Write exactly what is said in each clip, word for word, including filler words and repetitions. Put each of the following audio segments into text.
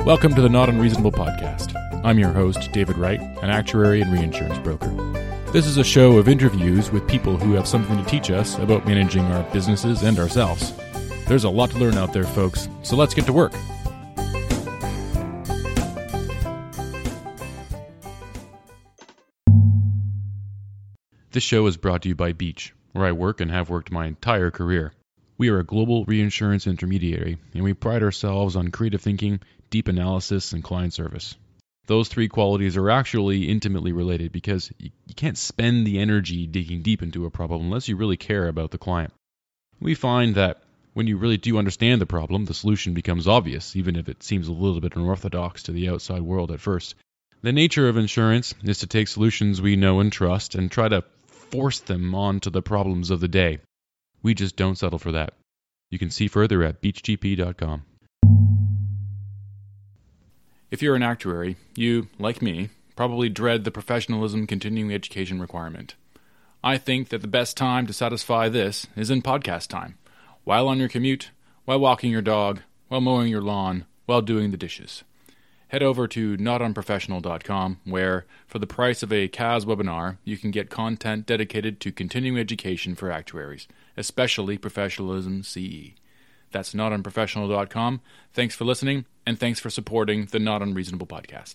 Welcome to the Not Unreasonable Podcast. I'm your host, David Wright, an actuary and reinsurance broker. This is a show of interviews with people who have something to teach us about managing our businesses and ourselves. There's a lot to learn out there, folks, so let's get to work. This show is brought to you by Beach, where I work and have worked my entire career. We are a global reinsurance intermediary, and we pride ourselves on creative thinking, deep analysis, and client service. Those three qualities are actually intimately related because you can't spend the energy digging deep into a problem unless you really care about the client. We find that when you really do understand the problem, the solution becomes obvious, even if it seems a little bit unorthodox to the outside world at first. The nature of insurance is to take solutions we know and trust and try to force them onto the problems of the day. We just don't settle for that. You can see further at beach g p dot com. If you're an actuary, you, like me, probably dread the professionalism continuing education requirement. I think that the best time to satisfy this is in podcast time, while on your commute, while walking your dog, while mowing your lawn, while doing the dishes. Head over to not unprofessional dot com, where, for the price of a C A S webinar, you can get content dedicated to continuing education for actuaries, especially Professionalism C E. That's not unprofessional dot com. Thanks for listening, and thanks for supporting the Not Unreasonable Podcast.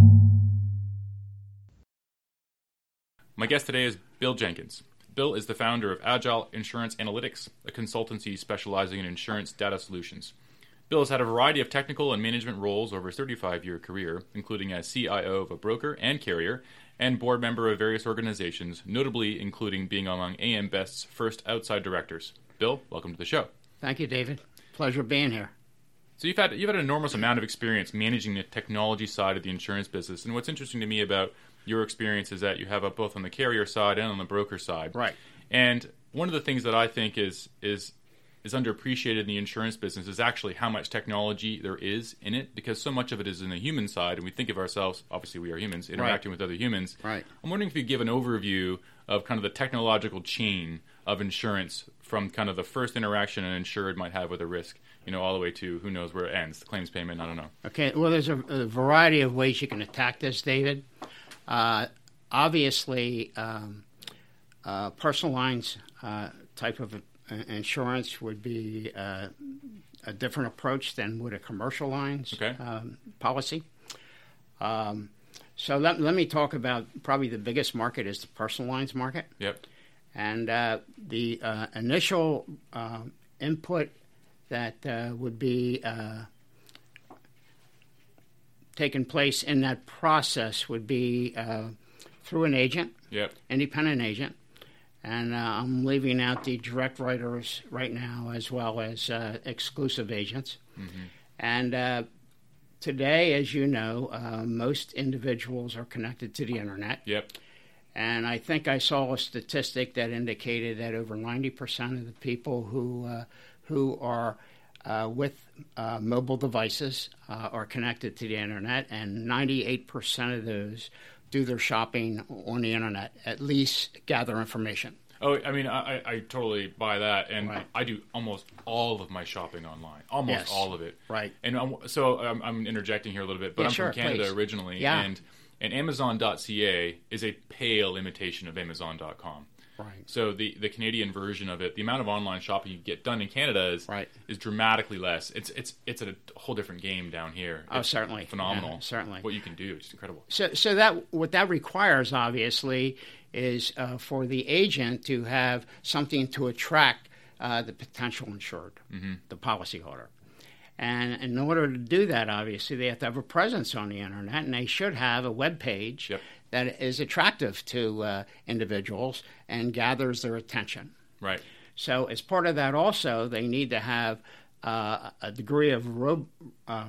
My guest today is Bill Jenkins. Bill is the founder of Agile Insurance Analytics, a consultancy specializing in insurance data solutions. Bill has had a variety of technical and management roles over his thirty-five-year career, including as C I O of a broker and carrier, and board member of various organizations, notably including being among A M Best's first outside directors. Bill, welcome to the show. Thank you, David. Pleasure being here. So you've had you've had an enormous amount of experience managing the technology side of the insurance business, and what's interesting to me about your experience is that you have it both on the carrier side and on the broker side. Right. And one of the things that I think is is is underappreciated in the insurance business is actually how much technology there is in it, because so much of it is in the human side, and we think of ourselves, obviously we are humans, interacting right. with other humans. Right. I'm wondering if you could give an overview of kind of the technological chain of insurance from kind of the first interaction an insured might have with a risk, you know, all the way to who knows where it ends, the claims payment, I don't know. Okay, well, there's a, a variety of ways you can attack this, David. Uh, obviously, um, uh, personal lines uh, type of insurance would be uh, a different approach than would a commercial lines okay. um, policy. Um, so let, let me talk about probably the biggest market is the personal lines market. Yep. And uh, the uh, initial uh, input that uh, would be uh, taking place in that process would be uh, through an agent, yep. independent agent. And uh, I'm leaving out the direct writers right now, as well as uh, exclusive agents. Mm-hmm. And uh, today, as you know, uh, most individuals are connected to the internet. Yep. And I think I saw a statistic that indicated that over ninety percent of the people who uh, who are uh, with uh, mobile devices uh, are connected to the internet, and ninety-eight percent of those do their shopping on the internet, at least gather information. Oh, I mean, I, I totally buy that, and right. I do almost all of my shopping online, almost yes. all of it. Right. And I'm, so I'm, I'm interjecting here a little bit, but yeah, I'm sure, from Canada please. originally, yeah. and and Amazon dot c a is a pale imitation of Amazon dot com. Right. So the, the Canadian version of it, the amount of online shopping you get done in Canada is right. is dramatically less. It's it's it's a whole different game down here. Oh, it's certainly, phenomenal. yeah, certainly, what you can do, it's incredible. So so that what that requires, obviously, is uh, for the agent to have something to attract uh, the potential insured, mm-hmm. the policyholder. And in order to do that, obviously, they have to have a presence on the internet, and they should have a web page yep. that is attractive to uh, individuals and gathers their attention. Right. So as part of that also, they need to have uh, a degree of ro- uh,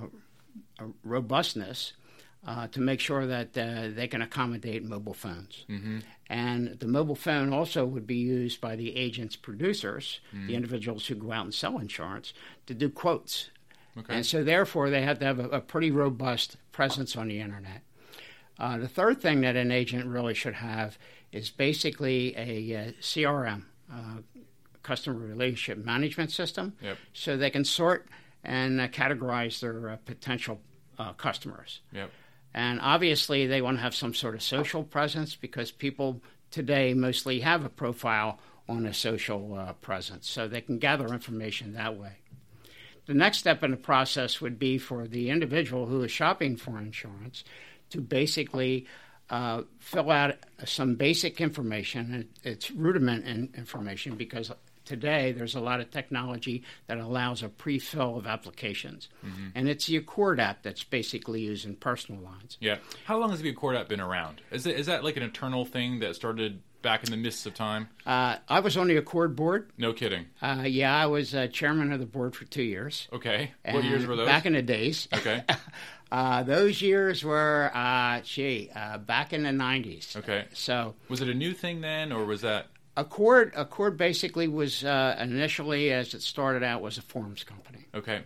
robustness uh, to make sure that uh, they can accommodate mobile phones. Mm-hmm. And the mobile phone also would be used by the agent's producers, mm-hmm. the individuals who go out and sell insurance, to do quotes. Okay. And so therefore they have to have a, a pretty robust presence on the internet. Uh, the third thing that an agent really should have is basically a uh, C R M, uh, customer relationship management system, yep. so they can sort and uh, categorize their uh, potential uh, customers. Yep. And obviously, they want to have some sort of social presence because people today mostly have a profile on a social uh, presence, so they can gather information that way. The next step in the process would be for the individual who is shopping for insurance to basically uh, fill out some basic information. It's rudiment in information because today there's a lot of technology that allows a pre-fill of applications. Mm-hmm. And it's the Accord app that's basically used in personal lines. Yeah. How long has the Accord app been around? Is, it, is that like an eternal thing that started back in the mists of time? Uh, I was on the Accord board. No kidding. Uh, yeah, I was uh, chairman of the board for two years. Okay. What years were those? Back in the days. Okay. uh, those years were, uh, gee, uh, back in the nineties. Okay. So was it a new thing then, or was that... Accord, Accord basically was uh, initially, as it started out, was a forms company. Okay.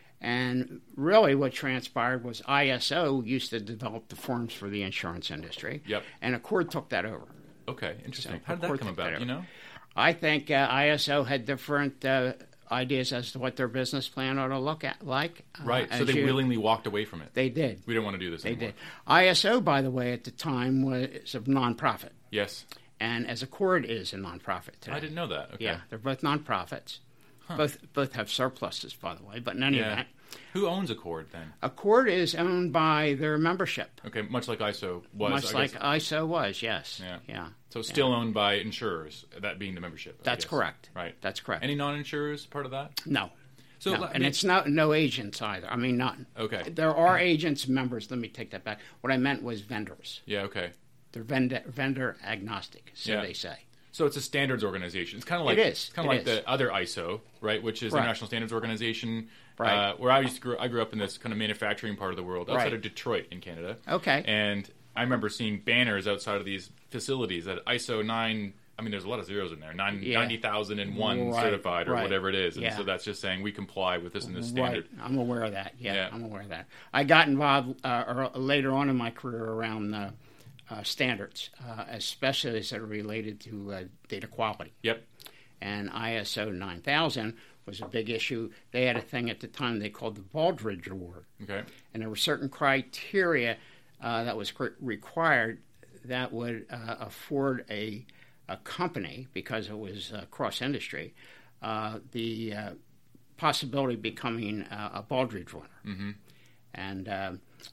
And really what transpired was I S O used to develop the forms for the insurance industry. Yep. And Accord took that over. Okay, interesting. So How did that come about, that you know? I think uh, I S O had different uh, ideas as to what their business plan ought to look at like. Right, uh, so they you, willingly walked away from it. They did. We don't want to do this they anymore. They did. I S O, by the way, at the time was a nonprofit. Yes. And as Accord is a nonprofit today. I didn't know that. Okay. Yeah, they're both nonprofits. Huh. Both both have surpluses, by the way, but in any yeah. event. Who owns Accord then? Accord is owned by their membership. Okay, much like I S O was. Much I like guess. I S O was, yes. Yeah. yeah. So it's still yeah. owned by insurers, that being the membership. That's correct. Right. That's correct. Any non-insurers part of that? No. So no. I and mean, it's not no agents either. I mean, none. Okay. There are agents, members. Let me take that back. What I meant was vendors. Yeah. Okay. They're vendor, vendor agnostic, so yeah. they say. So it's a standards organization. It's kind of like it is. kind of it like is. the other I S O, right? Which is right. the International Standards Organization. Right. Uh, where I used to grow, I grew up in this kind of manufacturing part of the world, outside right. of Detroit in Canada. Okay. And I remember seeing banners outside of these facilities that I S O nine. I mean, there's a lot of zeros in there. Nine, yeah. ninety thousand one right. certified or right. whatever it is. And yeah. so that's just saying we comply with this and this standard. Right. I'm aware of that. Yeah, yeah. I'm aware of that. I got involved uh, or later on in my career around uh, uh, standards, uh, especially as it related to uh, data quality. Yep. And I S O nine thousand was a big issue. They had a thing at the time they called the Baldrige Award. Okay. And there were certain criteria uh, that was cr- required that would uh, afford a, a company, because it was uh, cross-industry, uh, the uh, possibility of becoming uh, a Baldrige winner. Mm-hmm. And uh,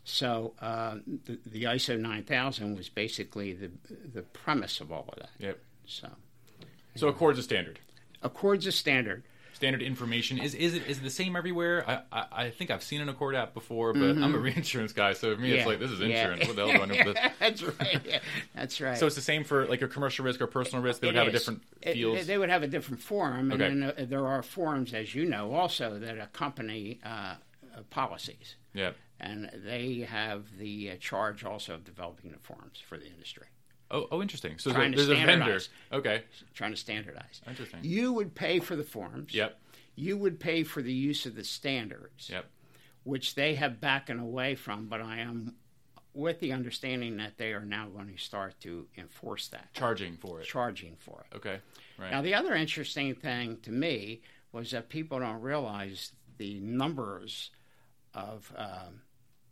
so uh, the, the I S O nine thousand was basically the the premise of all of that. Yep. So, so Accord's a standard. Accord's a standard. Standard information is is it is it the same everywhere? I, I I think I've seen an Accord app before, but mm-hmm. I'm a reinsurance guy, so for me yeah. it's like this is insurance. Yeah. What the hell do I know with this? That's right. Yeah. That's right. So it's the same for like a commercial risk or personal risk. They would it have is. a different fields. It, they would have a different form, and okay. then uh, there are forms, as you know, also that accompany uh, uh, policies. Yeah. And they have the uh, charge also of developing the forms for the industry. Oh, oh, interesting. So trying there's to a vendor. standardize. Okay. Trying to standardize. Interesting. You would pay for the forms. Yep. You would pay for the use of the standards. Yep. Which they have backing away from, but I am with the understanding that they are now going to start to enforce that. Charging for it. Charging for it. Okay. Right. Now, the other interesting thing to me was that people don't realize the numbers of um,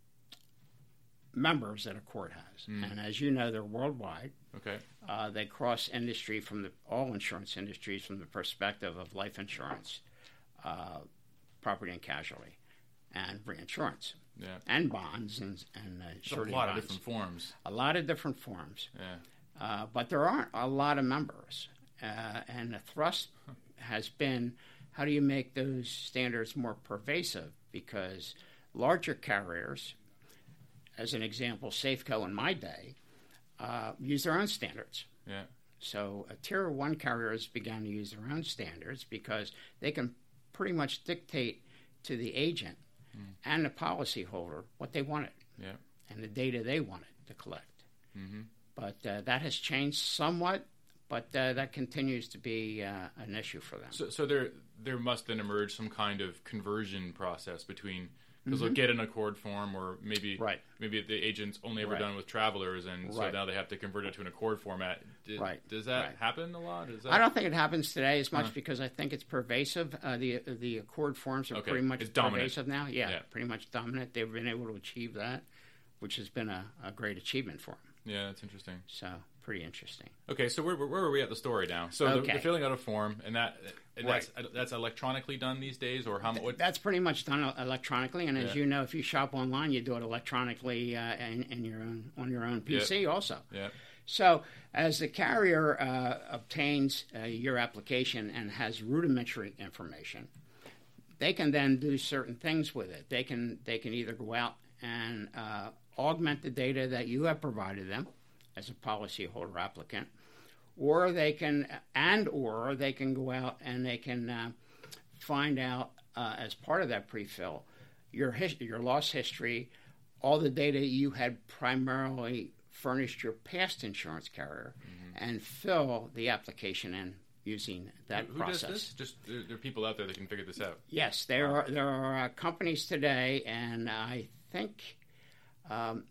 members that Accord has. Mm. And as you know, they're worldwide. Okay. Uh, they cross industry from the all insurance industries from the perspective of life insurance, uh, property and casualty, and reinsurance, yeah. and bonds and and uh, surety a lot bonds. of different forms. A lot of different forms. Yeah. Uh, but there aren't a lot of members, uh, and the thrust has been how do you make those standards more pervasive? Because larger carriers, as an example, Safeco in my day, uh, use their own standards. Yeah. So uh, tier one carriers began to use their own standards because they can pretty much dictate to the agent mm. and the policyholder what they wanted yeah. and the data they wanted to collect. Mm-hmm. But uh, that has changed somewhat, but uh, that continues to be uh, an issue for them. So, so there there must then emerge some kind of conversion process between because mm-hmm. they'll get an Accord form, or maybe right. maybe the agent's only ever right. done with travelers, and so right. now they have to convert it to an Accord format. Did, right. Does that right. happen a lot? Is that... I don't think it happens today as much huh. because I think it's pervasive. Uh, the the Accord forms are okay. pretty much it's pervasive now. Yeah, yeah, pretty much dominant. They've been able to achieve that, which has been a, a great achievement for them. Yeah, that's interesting. So, pretty interesting. Okay, so where, where are we at the story now? So okay. they're, they're filling out a form, and that and right. that's that's electronically done these days, or how? What? That's pretty much done electronically, and as yeah. you know, if you shop online, you do it electronically uh, in, in your own on your own P C yep. also. Yeah. So, as the carrier uh, obtains uh, your application and has rudimentary information, they can then do certain things with it. They can they can either go out and uh, augment the data that you have provided them as a policyholder applicant, or they can and or they can go out and they can uh, find out uh, as part of that pre-fill your his- your loss history, all the data you had primarily furnished your past insurance carrier, mm-hmm. and fill the application in using that who, who process. Does this? Just there, there are people out there that can figure this out. Yes, there wow. are there are uh, companies today, and I think um,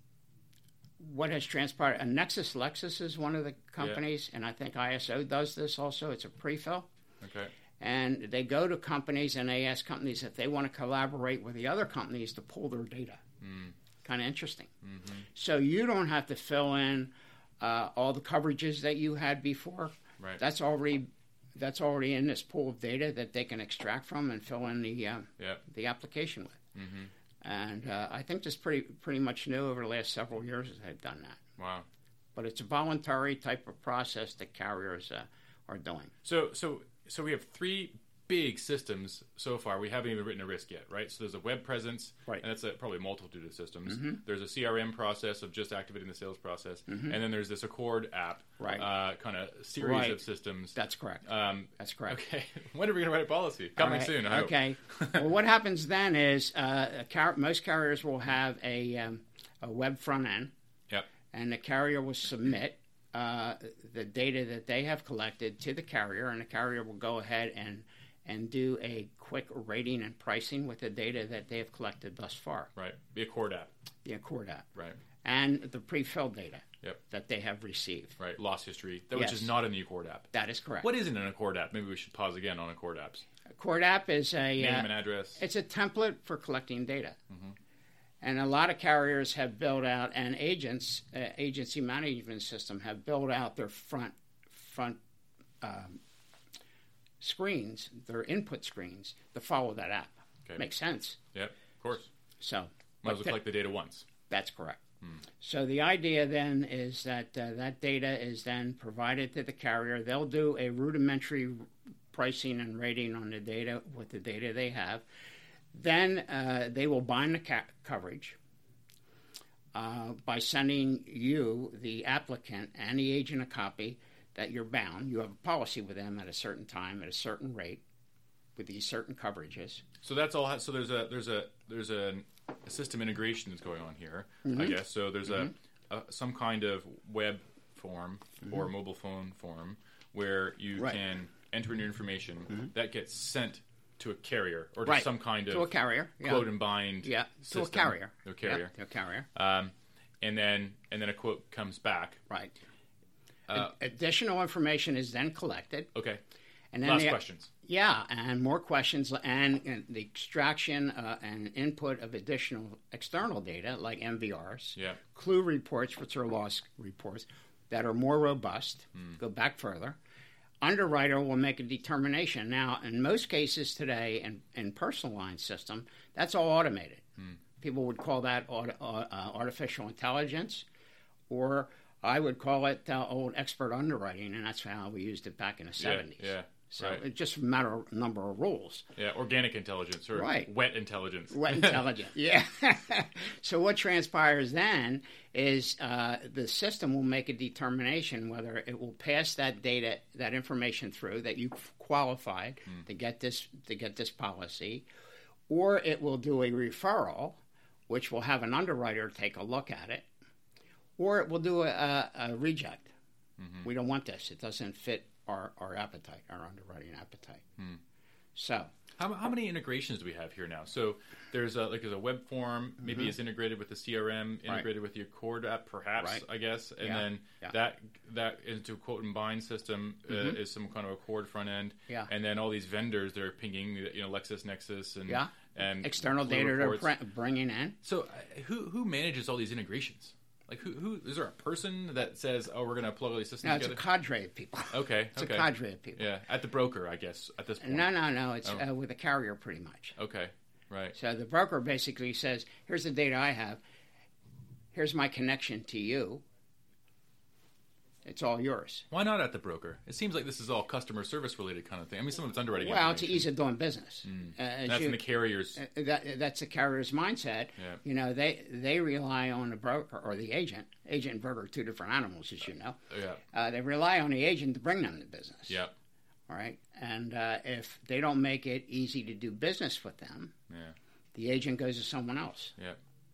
what has transpired, uh, Nexus Lexus is one of the companies, yeah. and I think I S O does this also. It's a pre-fill. Okay. And they go to companies and they ask companies if they want to collaborate with the other companies to pull their data. Mm. Kind of interesting. Mm-hmm. So you don't have to fill in uh, all the coverages that you had before. Right. That's already that's already in this pool of data that they can extract from and fill in the uh, yep. the application with. Mm-hmm. And uh, I think this pretty pretty much new over the last several years that they've done that. Wow. But it's a voluntary type of process that carriers uh, are doing. So so so we have three big systems so far. We haven't even written a risk yet, right? So there's a web presence, right. and that's a, probably a multitude of systems. Mm-hmm. There's a C R M process of just activating the sales process, mm-hmm. and then there's this Accord app, right. uh, kind of series right. of systems. That's correct. Um, that's correct. Okay, when are we going to write a policy? Coming right. soon, I okay. Well, what happens then is uh, a car- most carriers will have a, um, a web front end, yep. and the carrier will submit uh, the data that they have collected to the carrier, and the carrier will go ahead and and do a quick rating and pricing with the data that they have collected thus far. Right. The Accord app. The Accord app. Right. And the pre-filled data yep. that they have received. Right. Loss history, that, yes. which is not in the Accord app. That is correct. What is in an Accord app? Maybe we should pause again on Accord apps. Accord app is a... Name uh, and address. It's a template for collecting data. Mm-hmm. And a lot of carriers have built out, and agents, uh, agency management system have built out their front front um, screens, their input screens, to follow that app. Okay. Makes sense. Yep, of course. So, might as well collect the data once. That's correct. Hmm. So the idea then is that uh, that data is then provided to the carrier. They'll do a rudimentary pricing and rating on the data with the data they have. Then uh, they will bind the ca- coverage uh, by sending you, the applicant, and the agent a copy that you're bound. You have a policy with them at a certain time at a certain rate with these certain coverages. So that's all. So there's a there's a there's a, a system integration that's going on here, mm-hmm. I guess. So there's mm-hmm. a, a some kind of web form mm-hmm. or mobile phone form where you right. can enter in your information mm-hmm. that gets sent to a carrier or to right. some kind of to a carrier, yeah. quote and bind, yeah, system. to a carrier, to a carrier, yeah, to a carrier, um, and then and then a quote comes back, right. Uh, Additional information is then collected. Okay. And then Last the, questions. Yeah, and more questions, and, and the extraction uh, and input of additional external data like M V Rs, yeah. clue reports, which are loss reports, that are more robust, mm. go back further. Underwriter will make a determination. Now, in most cases today, in, in personal line system, that's all automated. Mm. People would call that auto, uh, artificial intelligence, or I would call it uh, old expert underwriting, and that's how we used it back in the seventies. Yeah, yeah. So right. it's just a matter of number of rules. Yeah, organic intelligence or right. wet intelligence. Wet intelligence, yeah. So what transpires then is uh, the system will make a determination whether it will pass that data, that information through that you qualified mm. to get this to get this policy, or it will do a referral, which will have an underwriter take a look at it, or it will do a, a, a reject. Mm-hmm. We don't want this. It doesn't fit our, our appetite, our underwriting appetite. Hmm. So, How, how many integrations do we have here now? So there's a, like there's a web form, maybe mm-hmm. it's integrated with the C R M, integrated right. with the Accord app, perhaps, right. I guess, and yeah. then yeah. that that into a quote and bind system uh, mm-hmm. is some kind of Accord front end, yeah. and then all these vendors they're pinging, you know, LexisNexis and yeah. and external data they're bringing in. So uh, who who manages all these integrations? Like, who, who is there a person that says, "Oh, we're going to plug all these systems no, together"? It's a cadre of people. Okay, it's okay. a cadre of people. Yeah, at the broker, I guess, at this point. No, no, no. It's oh. uh, with a carrier, pretty much. Okay, right. So the broker basically says, "Here's the data I have. Here's my connection to you. It's all yours." Why not at the broker? It seems like this is all customer service related kind of thing. I mean, some of it's underwriting. Well, it's ease of doing business. Mm. Uh, that's you, in the carriers. Uh, that, that's the carrier's mindset. Yeah. You know, they they rely on the broker or the agent. Agent and broker are two different animals, as you know. Yeah. Uh, they rely on the agent to bring them the business. Yeah. All right. And uh, if they don't make it easy to do business with them, yeah. the agent goes to someone else. Yeah.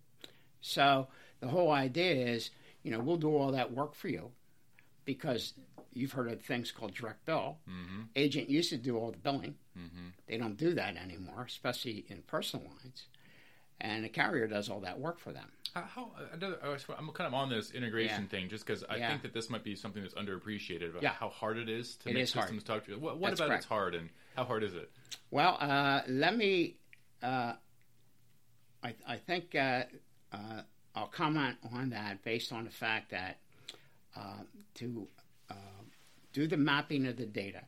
So the whole idea is, you know, we'll do all that work for you. Because you've heard of things called direct bill. Mm-hmm. Agent used to do all the billing. Mm-hmm. They don't do that anymore, especially in personal lines. And the carrier does all that work for them. How, how I'm kind of on this integration yeah. thing just because I yeah. think that this might be something that's underappreciated about yeah. how hard it is to it make is systems hard. talk to you. What, what about correct. it's hard and how hard is it? Well, uh, let me, uh, I, I think uh, uh, I'll comment on that based on the fact that Uh, to uh, do the mapping of the data,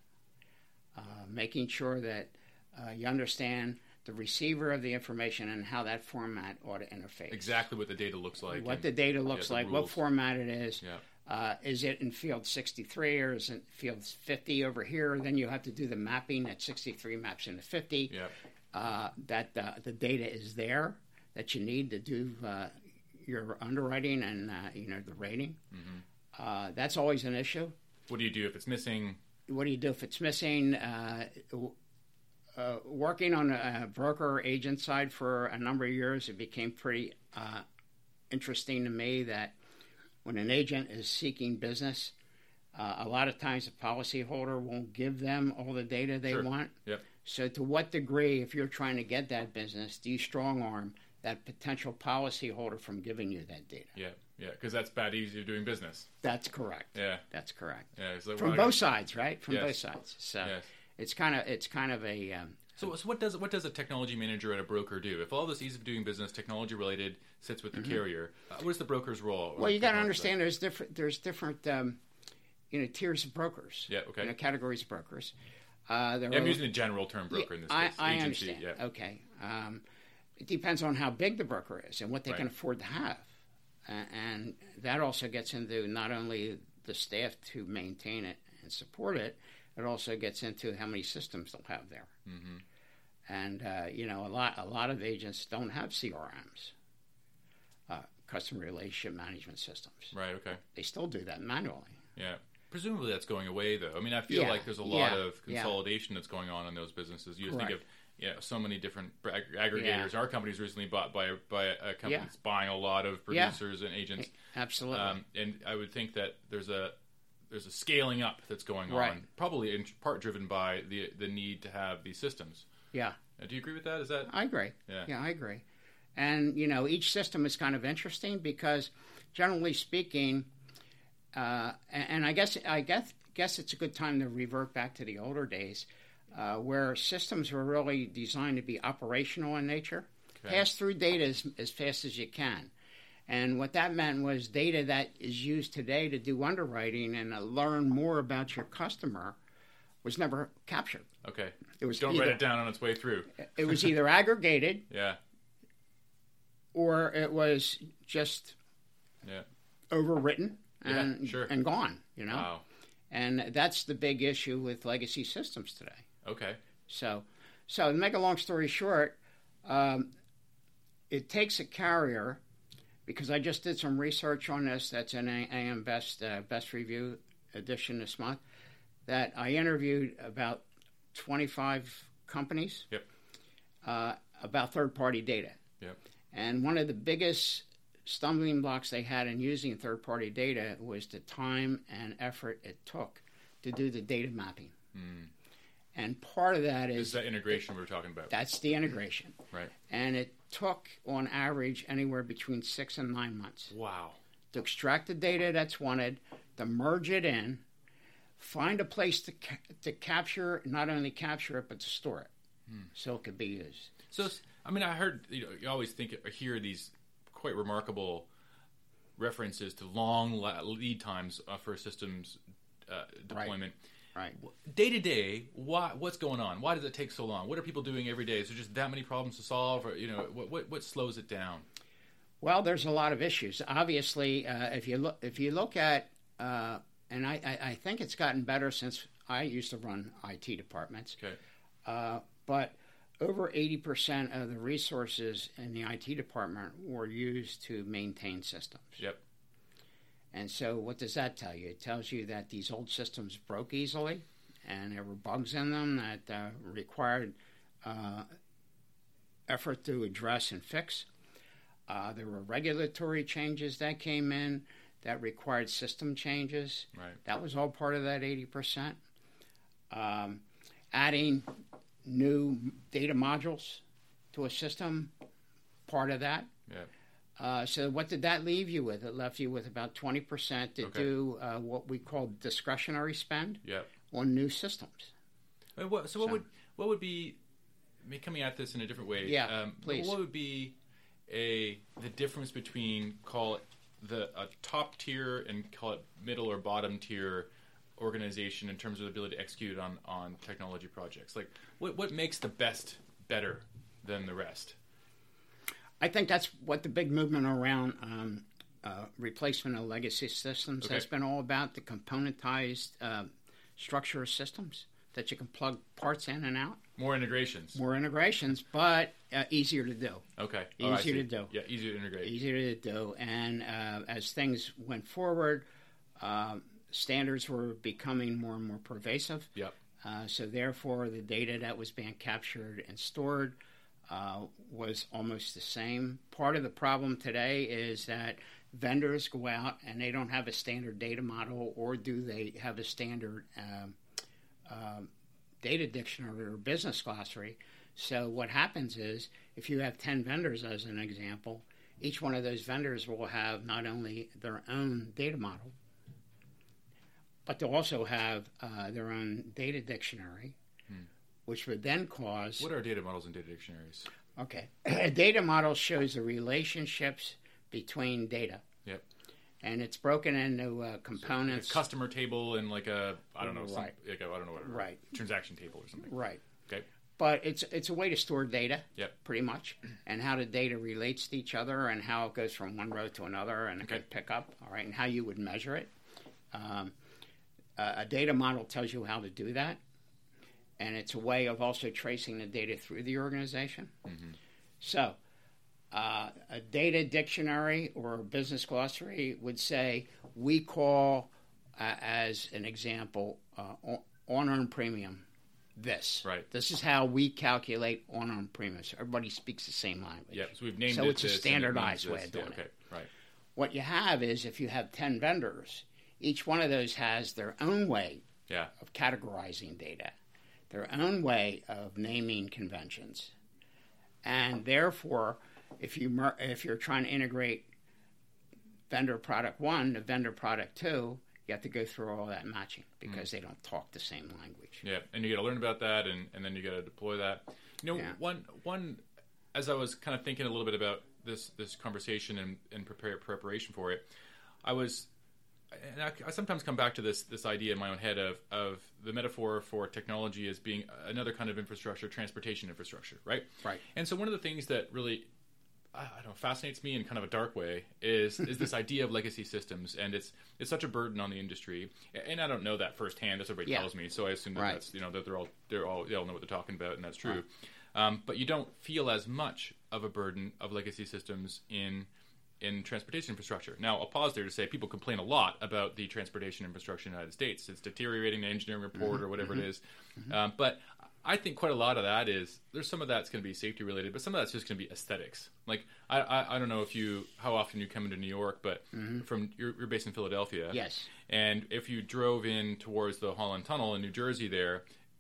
uh, making sure that uh, you understand the receiver of the information and how that format ought to interface. Exactly what the data looks like. What the data looks yeah, like, rules. what format it is. Yeah. Uh, is it in field sixty-three or is it field fifty over here? Then you have to do the mapping that sixty-three maps into fifty. Yeah. Uh, that uh, the data is there that you need to do uh, your underwriting and uh, you know the rating. Mm-hmm. Uh, that's always an issue. What do you do if it's missing? What do you do if it's missing? Uh, uh, working on a broker or agent side for a number of years, it became pretty uh, interesting to me that when an agent is seeking business, uh, a lot of times the policyholder won't give them all the data they sure. want. Yep. So to what degree, if you're trying to get that business, do you strong arm that potential policyholder from giving you that data? Yeah. Yeah, because that's bad easy of doing business. That's correct. Yeah, that's correct. Yeah, so from both sides, right? From yes. both sides. So yes. it's kind of it's kind of a. Um, so, so what does what does a technology manager at a broker do? If all this ease of doing business, technology related, sits with the mm-hmm. carrier, uh, what is the broker's role? Well, you got to understand there's different there's different um, you know tiers of brokers. Yeah. Okay. You know, categories of brokers. Uh, yeah, I'm using the general term broker yeah, in this case. I, I Agency, understand. Yeah. Okay. Um, it depends on how big the broker is and what they right. can afford to have. And that also gets into not only the staff to maintain it and support it, it also gets into how many systems they'll have there. Mm-hmm. And uh, you know, a lot a lot of agents don't have C R Ms, uh, customer relationship management systems. Right. Okay. They still do that manually. Yeah. Presumably that's going away, though. I mean, I feel yeah. like there's a lot yeah. of consolidation yeah. that's going on in those businesses. You right. think of yeah, so many different ag- aggregators. Yeah. Our company's recently bought by a, by a company yeah. that's buying a lot of producers yeah. and agents. Absolutely. Um, and I would think that there's a there's a scaling up that's going right. on, probably in part driven by the the need to have these systems. Yeah. Uh, do you agree with that? Is that? I agree. Yeah. Yeah, I agree. And you know, each system is kind of interesting because, generally speaking, uh, and, and I guess I guess guess it's a good time to revert back to the older days. Uh, where systems were really designed to be operational in nature. Okay. Pass through data as, as fast as you can. And what that meant was data that is used today to do underwriting and uh, learn more about your customer was never captured. Okay. It was Don't either, write it down on its way through. It was either aggregated yeah. or it was just yeah. overwritten and, yeah, sure. and gone, you know? Wow. And that's the big issue with legacy systems today. Okay. So, so to make a long story short, um, it takes a carrier, because I just did some research on this. That's in A M Best uh, Best Review edition this month. That I interviewed about twenty-five companies. Yep. Uh, about third-party data. Yep. And one of the biggest stumbling blocks they had in using third-party data was the time and effort it took to do the data mapping. Mm. And part of that is... This is that integration we were talking about. That's the integration. Right. And it took, on average, anywhere between six and nine months. Wow. To extract the data that's wanted, to merge it in, find a place to ca- to capture, not only capture it, but to store it, hmm. so it could be used. So, I mean, I heard, you know, you always think, or hear these quite remarkable references to long lead times uh, for systems uh, deployment. Right. Day to day, why, what's going on? Why does it take so long? What are people doing every day? Is there just that many problems to solve, or, you know, what what, what slows it down? Well, there's a lot of issues. Obviously, uh, if you look, if you look at, uh, and I, I, I think it's gotten better since I used to run I T departments. Okay. Uh, but over eighty percent of the resources in the I T department were used to maintain systems. Yep. And so what does that tell you? It tells you that these old systems broke easily, and there were bugs in them that uh, required uh, effort to address and fix. Uh, there were regulatory changes that came in that required system changes. Right. That was all part of that eighty percent. Um, adding new data modules to a system, part of that. Yeah. Uh, so what did that leave you with? It left you with about twenty percent to Okay. do uh, what we call discretionary spend Yep. on new systems. Uh, what- So what So- would what would be, me coming at this in a different way? Yeah, um, please. What would be a the difference between, call it the a top tier and call it middle or bottom tier organization in terms of the ability to execute on, on technology projects? Like, what what makes the best better than the rest? I think that's what the big movement around um, uh, replacement of legacy systems Okay. has been all about, the componentized uh, structure of systems that you can plug parts in and out. More integrations. More integrations, but uh, easier to do. Okay. Oh, I Easier see. to do. Yeah, easier to integrate. Easier to do. And uh, as things went forward, uh, standards were becoming more and more pervasive. Yep. Uh, so therefore, the data that was being captured and stored uh, was almost the same. Part of the problem today is that vendors go out and they don't have a standard data model, or do they have a standard um, um, data dictionary or business glossary. So what happens is, if you have ten vendors as an example, each one of those vendors will have not only their own data model, but they'll also have uh, their own data dictionary, hmm. which would then cause... What are data models and data dictionaries? Okay. A data model shows the relationships between data. Yep. And it's broken into uh, components. So like a customer table and like a, I don't know, some, Right. like a, I don't know, whatever. Right. Transaction table or something. Right. Okay. But it's it's a way to store data, Yep. pretty much, and how the data relates to each other, and how it goes from one row to another, and Okay. it can pick up, all right, and how you would measure it. Um, uh, a data model tells you how to do that, and it's a way of also tracing the data through the organization. Mm-hmm. So, uh, a data dictionary or a business glossary would say, we call, uh, as an example, uh, on-earned premium this. Right. This is how we calculate on-earned premiums. Everybody speaks the same language. Yeah, so we've named so it it's a this, and it standardized means way this. of doing Yeah, okay. it. Right. What you have is, if you have ten vendors, each one of those has their own way Yeah. of categorizing data, their own way of naming conventions. And therefore, if, you mer- if you're trying to integrate vendor product one to vendor product two, you have to go through all that matching because mm. they don't talk the same language. Yeah, and you got to learn about that, and, and then you got to deploy that. You know, Yeah. one one as I was kind of thinking a little bit about this this conversation and, and prepare preparation for it, I was, and I, I sometimes come back to this this idea in my own head of of the metaphor for technology as being another kind of infrastructure, transportation infrastructure, right? Right. And so one of the things that really I don't know, fascinates me in kind of a dark way is is this idea of legacy systems, and it's it's such a burden on the industry. And I don't know that firsthand, as everybody Yeah. tells me. So I assume that Right. that's you know that they're all they're all they all know what they're talking about, and that's true. Right. Um, but you don't feel as much of a burden of legacy systems in in transportation infrastructure. Now, I'll pause there to say people complain a lot about the transportation infrastructure in the United States. It's deteriorating, the engineering report Mm-hmm. or whatever Mm-hmm. it is. Mm-hmm. Um, but I think quite a lot of that is, there's some of that's going to be safety related, but some of that's just going to be aesthetics. Like, I, I, I don't know if you, how often you come into New York, but Mm-hmm. from, you're, you're based in Philadelphia. Yes. And if you drove in towards the Holland Tunnel in New Jersey there,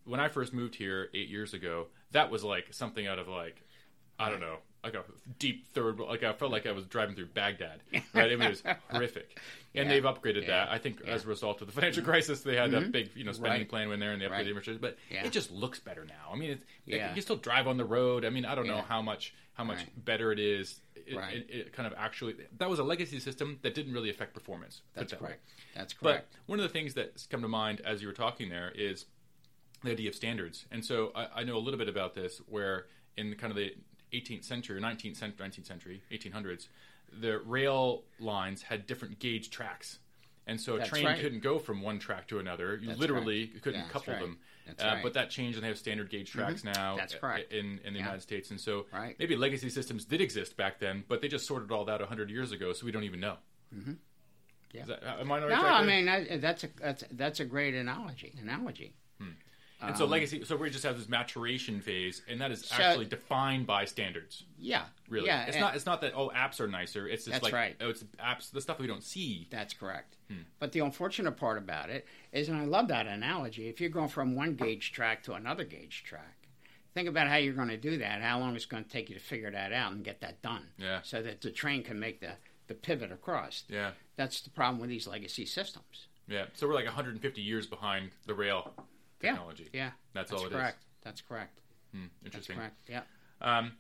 when I first moved here eight years ago, that was like something out of like, I don't know, like a deep third, like I felt like I was driving through Baghdad, right? I mean, it was horrific. And Yeah. they've upgraded Yeah. that. I think Yeah. as a result of the financial crisis, they had Mhm. that big, you know, spending Right. plan in there and they upgraded Right. the infrastructure. But Yeah. it just looks better now. I mean, it's, Yeah. you can still drive on the road. I mean, I don't know Yeah. how much how much Right. better it is. It, Right. it, it kind of actually, that was a legacy system that didn't really affect performance. put That's that way. correct. That's But correct. one of the things that's come to mind as you were talking there is the idea of standards. And so I, I know a little bit about this, where in kind of the eighteenth century, nineteenth century, nineteenth century, eighteen hundreds, the rail lines had different gauge tracks. And so a That's train right. couldn't go from one track to another. You That's literally right. couldn't Yeah, that's couple right. them. That's Uh, right. But that changed, and they have standard gauge tracks now That's i- correct. in, in the Yeah. United States. And so Right. maybe legacy systems did exist back then, but they just sorted all that one hundred years ago, so we don't even know. Mm-hmm. Yeah. Is that, am I on the right No, track I there? mean that, that's a that's, that's a great analogy. Analogy. And so Um, legacy, so we just have this maturation phase, and that is So- actually defined by standards. Yeah. Really, Yeah. it's and- not. It's not that oh, apps are nicer. It's just That's like right. oh, it's apps, the stuff we don't see. That's correct. Hmm. But the unfortunate part about it is, and I love that analogy, if you're going from one gauge track to another gauge track, think about how you're going to do that, how long it's going to take you to figure that out and get that done. Yeah. So that the train can make the, the pivot across. Yeah, That's the problem with these legacy systems. yeah. So we're like one hundred fifty years behind the rail technology. Yeah. That's, That's all it correct. is. That's correct. Hmm, That's interesting. correct. Yeah. Um,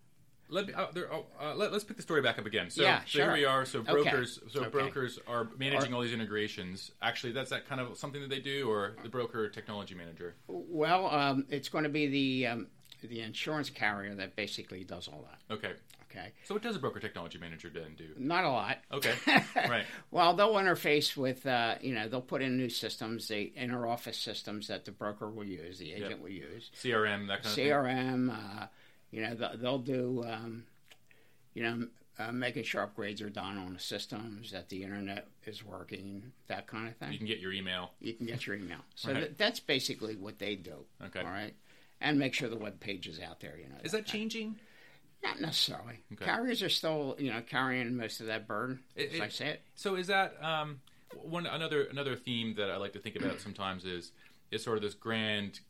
let me. Uh, there, oh, uh, let, let's pick the story back up again. So, Yeah, so sure. here we are. So Okay. brokers. So Okay. brokers are managing Or- all these integrations. Actually, that's that kind of something that they do, or the broker technology manager. Well, um, it's going to be the um, the insurance carrier that basically does all that. Okay. Okay. So what does a broker technology manager then do? Not a lot. Okay. Right. Well, they'll interface with, uh, you know, they'll put in new systems, the inner office systems that the broker will use, the agent Yep. will use. C R M, that kind of C R M, uh, you know, they'll, they'll do, um, you know, uh, making sure upgrades are done on the systems, that the internet is working, that kind of thing. You thing. can get your email. You can get your email. So Right. th- that's basically what they do. Okay. All right. And make sure the web page is out there, you know. Is that kind of- changing? Not necessarily. Okay. Carriers are still, you know, carrying most of that burden, It- as it- I say it. So is that um, one another another theme that I like to think about sometimes is is sort of this grand,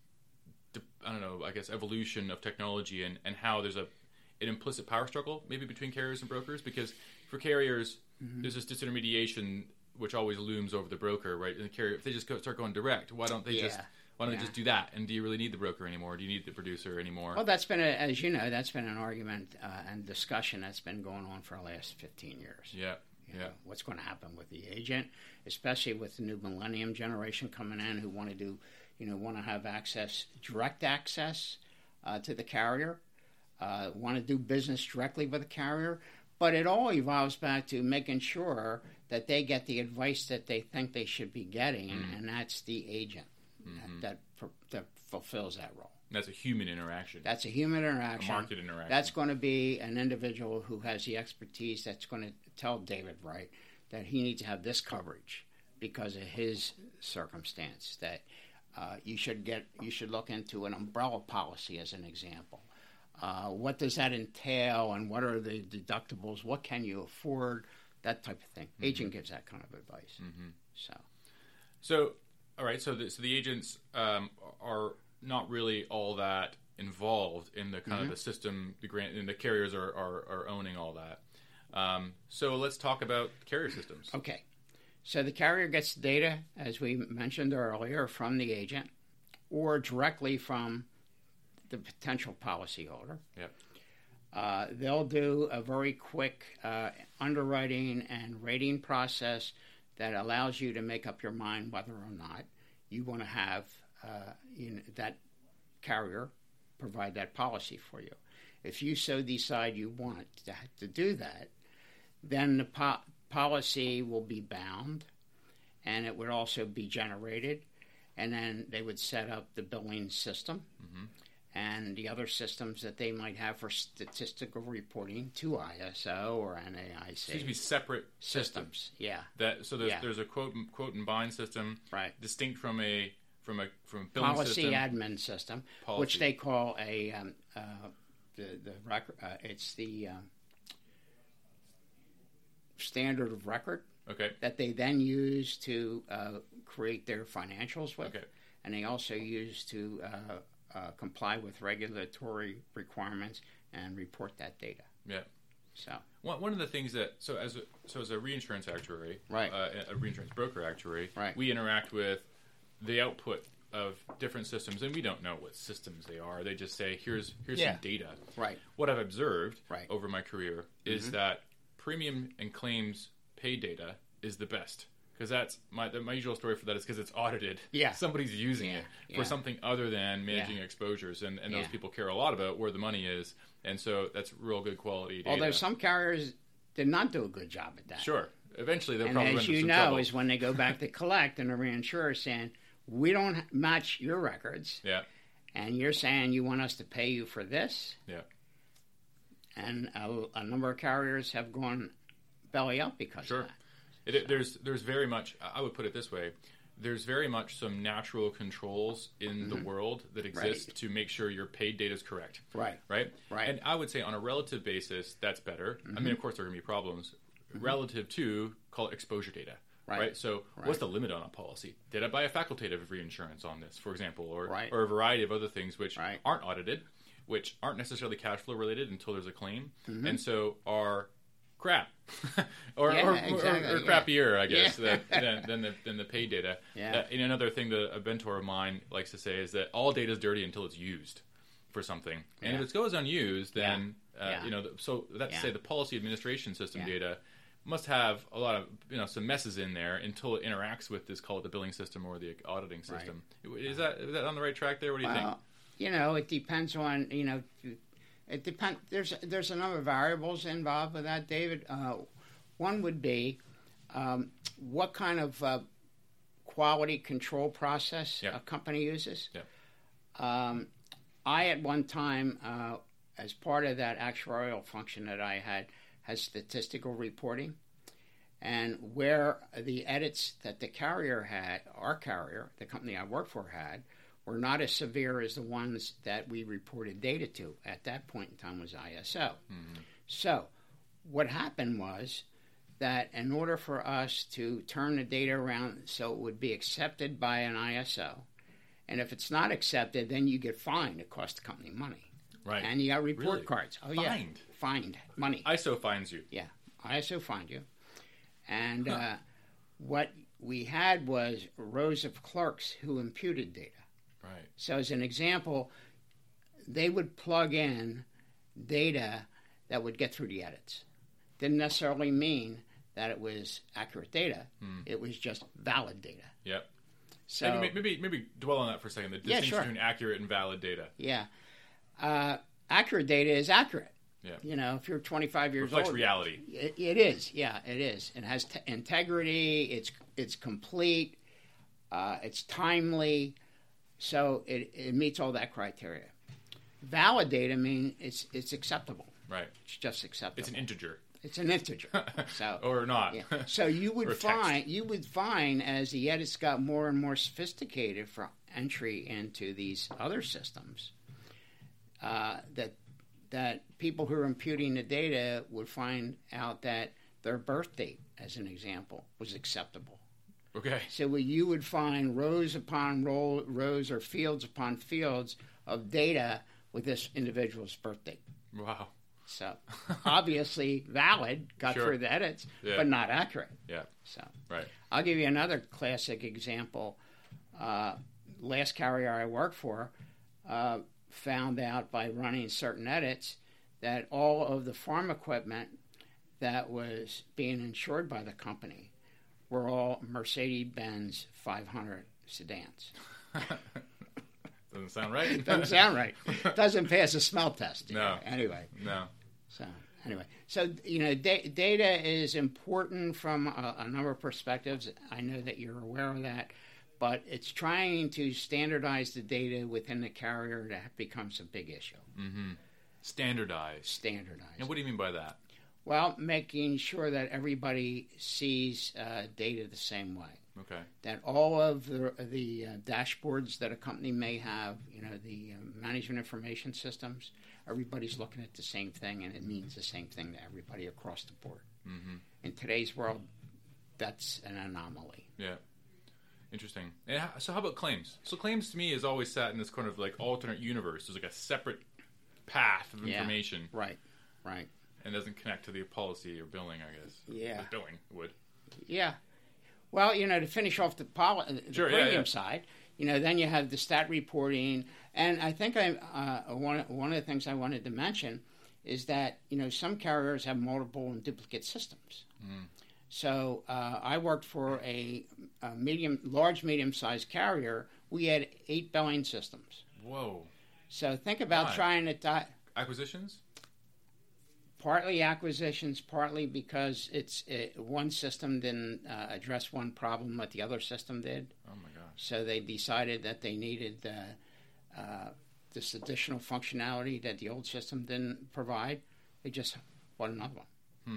I don't know, I guess evolution of technology and, and how there's a an implicit power struggle maybe between carriers and brokers, because for carriers Mm-hmm. there's this disintermediation which always looms over the broker, right? And the carrier, if they just go, start going direct, why don't they Yeah. just why don't Yeah. they just do that? And do you really need the broker anymore? Do you need the producer anymore? Well, that's been, a, as you know, that's been an argument uh, and discussion that's been going on for the last fifteen years. yeah, You yeah, know, what's going to happen with the agent, especially with the new millennium generation coming in who want to do, you know, want to have access, direct access uh, to the carrier, uh, want to do business directly with the carrier. But it all evolves back to making sure that they get the advice that they think they should be getting, Mm-hmm. and that's the agent that, that that fulfills that role. that's a human interaction, That's a human a interaction. market interaction. That's going to be an individual who has the expertise that's going to tell David Wright that he needs to have this coverage because of his circumstance. That uh, you should get, you should look into an umbrella policy as an example. Uh, what does that entail, and what are the deductibles? What can you afford? That type of thing. Mm-hmm. Agent gives that kind of advice. Mm-hmm. So, So, all right. So, the, so the agents um, are not really all that involved in the kind Mm-hmm. of the system. The grant and the carriers are, are, are owning all that. Um, so let's talk about carrier systems. okay. So the carrier gets the data, as we mentioned earlier, from the agent or directly from the potential policyholder. Yep. Uh, they'll do a very quick uh, underwriting and rating process that allows you to make up your mind whether or not you want to have uh, you know, that carrier provide that policy for you. If you so decide you want to, to do that, then the po- policy will be bound, and it would also be generated, and then they would set up the billing system. Mm-hmm. And the other systems that they might have for statistical reporting to I S O or N A I C. These be separate systems. systems. Yeah. That so there's Yeah. there's a quote quote and bind system, Right. distinct from a from a from a billing Policy system. admin system, Policy. which they call a um, uh, the the record. Uh, it's the um, standard of record Okay. that they then use to uh, create their financials with. Okay. and they also use to uh, uh, comply with regulatory requirements and report that data. Yeah. So one one of the things that so as a, so as a reinsurance actuary, right, uh, a reinsurance broker actuary, right, we interact with the output of different systems, and we don't know what systems they are. They just say, here's here's yeah. some data. Right. What I've observed right. over my career is mm-hmm. that premium and claims pay data is the best. Because that's my my usual story for that is because it's audited. Yeah. Somebody's using yeah. it yeah. for something other than managing yeah. exposures, and, and yeah. those people care a lot about where the money is, and so that's real good quality data. Although some carriers did not do a good job at that. Sure. Eventually they'll and probably as run into you some know, trouble. is when they go back to collect and the reinsurer is saying, we don't match your records. Yeah. And you're saying you want us to pay you for this. Yeah. And a, a number of carriers have gone belly up because sure. of that. It, it, there's there's very much, I would put it this way, there's very much some natural controls in mm-hmm. the world that exist right. to make sure your paid data is correct. Right. Right? Right. And I would say on a relative basis, that's better. Mm-hmm. I mean, of course, there are going to be problems mm-hmm. relative to, call it exposure data. Right. right. So right. what's the limit on a policy? Did I buy a facultative reinsurance on this, for example, or, right. or a variety of other things which right. aren't audited, which aren't necessarily cash flow related until there's a claim, mm-hmm. and so are crap, or, yeah, or, exactly, or, or yeah. crappier, I guess, yeah. than, than, than the than the paid data. Yeah. Uh, and another thing that a mentor of mine likes to say is that all data is dirty until it's used for something, and yeah. if it goes unused, then yeah. Uh, yeah. you know. So that's yeah. to say the policy administration system yeah. data must have a lot of you know some messes in there until it interacts with this, call it the billing system or the auditing system. Right. Is that is that on the right track there? What do you well, think? You know, it depends on you know. It depend. There's there's a number of variables involved with that, David. Uh, one would be um, what kind of uh, quality control process yep. a company uses. Yep. Um, I at one time, uh, as part of that actuarial function that I had, had statistical reporting, and where the edits that the carrier had, our carrier, the company I worked for had, were not as severe as the ones that we reported data to at that point in time was I S O. Mm-hmm. So what happened was that in order for us to turn the data around so it would be accepted by an I S O, and if it's not accepted, then you get fined. It costs the company money. Right. And you got report really? cards. Oh, fined. yeah. Fined. Money. I S O fines you. Yeah. I S O fined you. And huh. uh, what we had was rows of clerks who imputed data. Right. So as an example, they would plug in data that would get through the edits. Didn't necessarily mean that it was accurate data. Hmm. It was just valid data. Yep. So maybe, maybe maybe dwell on that for a second. The yeah, distinction sure. between accurate and valid data. Yeah. Uh, accurate data is accurate. Yeah. You know, if you're twenty-five years Reflects old, reality. It, it is. Yeah, it is. It has t- integrity. It's it's complete. Uh, it's timely. So it, it meets all that criteria. Valid data means it's it's acceptable. Right. It's just acceptable. It's an integer. It's an integer. So or not. Yeah. So you would Or find you would find as the edits got more and more sophisticated for entry into these other systems, uh, that that people who are imputing the data would find out that their birth date, as an example, was acceptable. Okay. So you would find rows upon row, rows or fields upon fields of data with this individual's birth date. Wow. So obviously valid, got Sure. through the edits, Yeah. but not accurate. Yeah. So Right. I'll give you another classic example. Uh, last carrier I worked for uh, found out by running certain edits that all of the farm equipment that was being insured by the company were all Mercedes-Benz five hundred sedans. Doesn't sound right. Doesn't sound right. Doesn't pass a smell test. No. Know? Anyway. No. So anyway, so you know, da- data is important from a, a number of perspectives. I know that you're aware of that, but it's trying to standardize the data within the carrier that becomes a big issue. Mm-hmm. Standardized. Standardized. And what do you mean by that? Well, making sure that everybody sees uh, data the same way. Okay. That all of the the uh, dashboards that a company may have, you know, the uh, management information systems, everybody's looking at the same thing, and it means the same thing to everybody across the board. Mm-hmm. In today's world, that's an anomaly. Yeah. Interesting. And how, so how about claims? So claims to me has always sat in this kind of like alternate universe. There's like a separate path of Yeah. information. Right, right. And doesn't connect to the policy or billing, I guess. Yeah. The billing would. Yeah. Well, you know, to finish off the, poli- the Sure, yeah, premium yeah. side, you know, then you have the stat reporting. And I think I uh, one, one of the things I wanted to mention is that, you know, some carriers have multiple and duplicate systems. Mm. So uh, I worked for a, a medium, large, medium-sized carrier. We had eight billing systems. Whoa. So think about Why? trying to di- Acquisitions? partly acquisitions, partly because it's uh, one system didn't uh, address one problem that the other system did. Oh my gosh. So they decided that they needed uh, uh, this additional functionality that the old system didn't provide. They just bought another one. Hmm.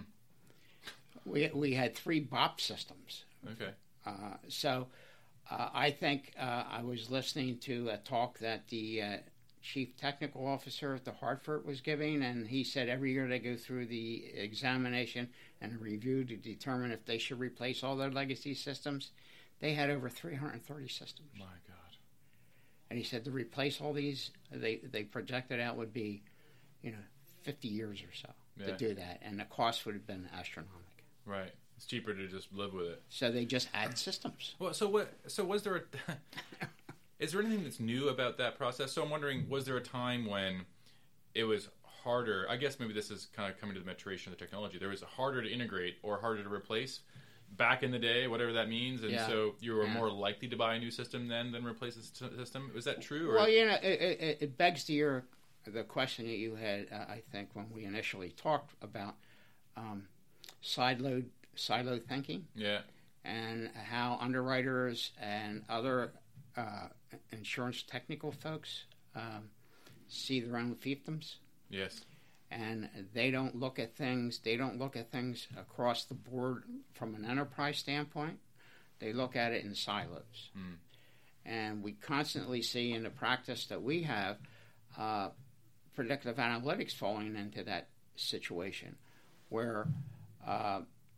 We we had three B O P systems. Okay. Uh, so uh, I think uh, I was listening to a talk that the uh, chief technical officer at the Hartford was giving, and he said every year they go through the examination and review to determine if they should replace all their legacy systems. They had over three hundred thirty systems. My God. And he said to replace all these, they, they projected out would be, you know, fifty years or so Yeah. to do that, and the cost would have been astronomical. Right. It's cheaper to just live with it. So they just add systems. Well, so what? So was there a? Is there anything that's new about that process? So I'm wondering, was there a time when it was harder? I guess maybe this is kind of coming to the maturation of the technology. There was harder to integrate or harder to replace back in the day, whatever that means, and Yeah. so you were Yeah. more likely to buy a new system then than replace the s- system. Was that true? Or? Well, you know, it, it, it begs to your the question that you had, uh, I think, when we initially talked about um, siloed siloed thinking Yeah. and how underwriters and other uh, insurance technical folks um, see their own fiefdoms, Yes. and they don't look at things. They don't look at things across the board from an enterprise standpoint. They look at it in silos, Mm. and we constantly see in the practice that we have uh, predictive analytics falling into that situation, where uh,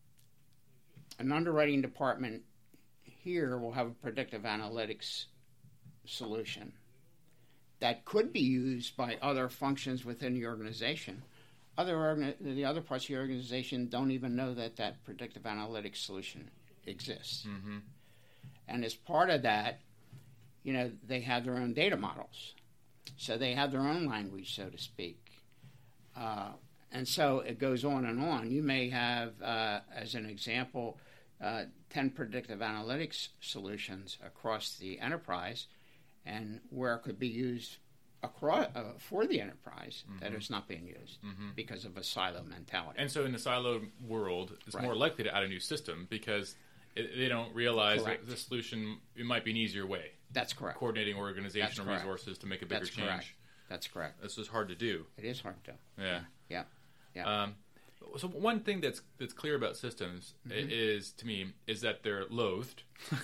an underwriting department here will have a predictive analytics solution that could be used by other functions within the organization. Other organ- the other parts of the organization don't even know that that predictive analytics solution exists. Mm-hmm. And as part of that, you know, they have their own data models. So they have their own language, so to speak. Uh, and so it goes on and on. You may have, uh, as an example, uh, ten predictive analytics solutions across the enterprise, and where it could be used across, uh, for the enterprise, mm-hmm. that it's not being used mm-hmm. because of a silo mentality. And so in the siloed world, it's Right. more likely to add a new system because it, they don't realize Correct. that the solution, it might be an easier way. That's correct. Coordinating organizational correct. resources to make a bigger That's change. correct. That's correct. This is hard to do. It is hard to. Yeah. Yeah. Yeah. Um, so one thing that's that's clear about systems mm-hmm. is to me is that they're loathed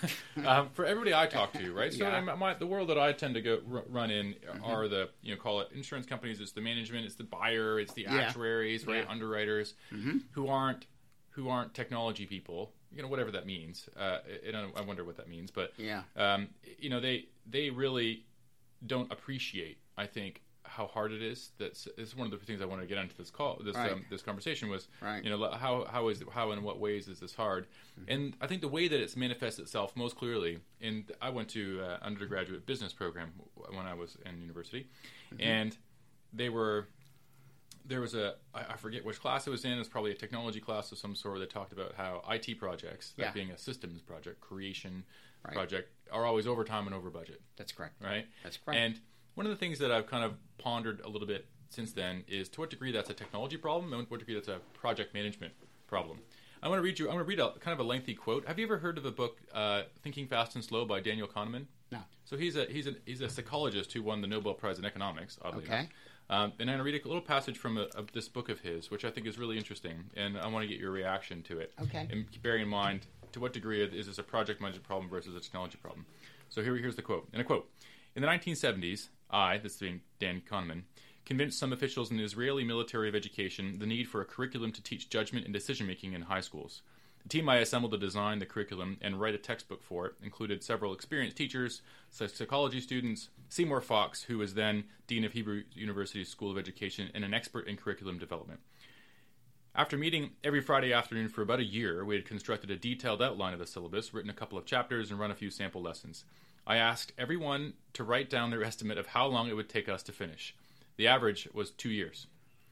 um, for everybody I talk to, right? So Yeah. my, my, the world that I tend to go r- run in mm-hmm. are the you know call it insurance companies. It's the management, it's the buyer, it's the Yeah. actuaries, right? Yeah. Underwriters mm-hmm. who aren't who aren't technology people. You know, whatever that means. Uh, I, I wonder what that means, but yeah. um, you know, they they really don't appreciate, I think, how hard it is. That's this is one of the things I wanted to get into this call, this Right. um, this conversation was, Right. you know, how how is how and what ways is this hard? Mm-hmm. And I think the way that it's manifests itself most clearly. In I went to uh, undergraduate business program when I was in university, mm-hmm. and they were. There was a, I forget which class it was in, it was probably a technology class of some sort that talked about how I T projects, that Yeah. being a systems project, creation Right. project, are always over time and over budget, That's correct. right? That's correct. And one of the things that I've kind of pondered a little bit since then is to what degree that's a technology problem and to what degree that's a project management problem. I want to read you, I want to read a kind of a lengthy quote. Have you ever heard of the book uh, Thinking Fast and Slow by Daniel Kahneman? No. So he's a he's a he's a psychologist who won the Nobel Prize in economics. Oddly Okay. enough. Um, and I'm going to read a little passage from a, of this book of his, which I think is really interesting, and I want to get your reaction to it. Okay. And bearing in mind, to what degree is this a project management problem versus a technology problem? So here, here's the quote. And I quote, "In the nineteen seventies, I, this being Dan Kahneman, convinced some officials in the Israeli military of education the need for a curriculum to teach judgment and decision-making in high schools. The team I assembled to design the curriculum and write a textbook for it included several experienced teachers, psychology students, Seymour Fox, who was then Dean of Hebrew University School of Education and an expert in curriculum development. After meeting every Friday afternoon for about a year, we had constructed a detailed outline of the syllabus, written a couple of chapters, and run a few sample lessons. I asked everyone to write down their estimate of how long it would take us to finish. The average was two years.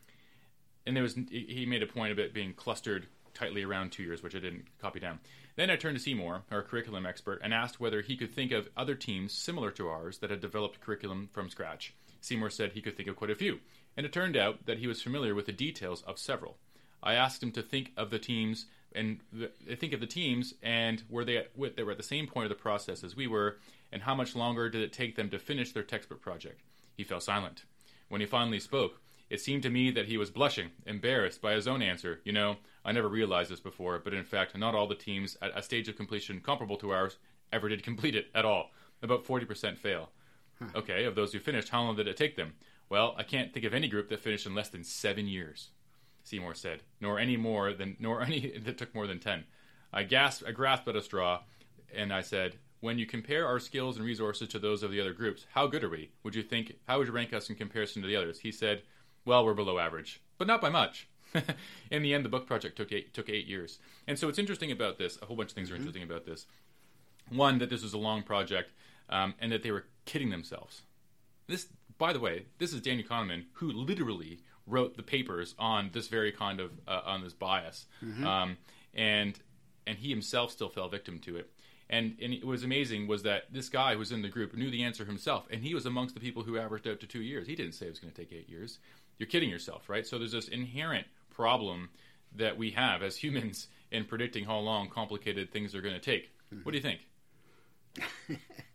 And there was, he made a point of it being clustered tightly around two years, which I didn't copy down. Then I turned to Seymour, our curriculum expert, and asked whether he could think of other teams similar to ours that had developed curriculum from scratch. Seymour said he could think of quite a few, and it turned out that he was familiar with the details of several. I asked him to think of the teams and the, think of the teams and were they at, they were at the same point of the process as we were, and how much longer did it take them to finish their textbook project. He fell silent. When he finally spoke, it seemed to me that he was blushing, embarrassed by his own answer. You know, I never realized this before, but in fact, not all the teams at a stage of completion comparable to ours ever did complete it at all. About forty percent fail. Huh. Okay, of those who finished, how long did it take them? Well, I can't think of any group that finished in less than seven years. Seymour said, nor any more than, nor any that took more than ten. I gasped, I grasped at a straw, and I said, when you compare our skills and resources to those of the other groups, how good are we? Would you think, how would you rank us in comparison to the others? He said, well, we're below average, but not by much. In the end, the book project took eight, took eight years. And so what's interesting about this, a whole bunch of things are interesting about this. One, that this was a long project, um, and that they were kidding themselves. This, by the way, this is Daniel Kahneman, who literally wrote the papers on this very kind of uh, on this bias, mm-hmm. um, and and he himself still fell victim to it. And and it was amazing was that this guy who was in the group knew the answer himself, and he was amongst the people who averaged out to two years. He didn't say it was going to take eight years. You're kidding yourself, right? So there's this inherent problem that we have as humans in predicting how long complicated things are going to take. Mm-hmm. What do you think? uh,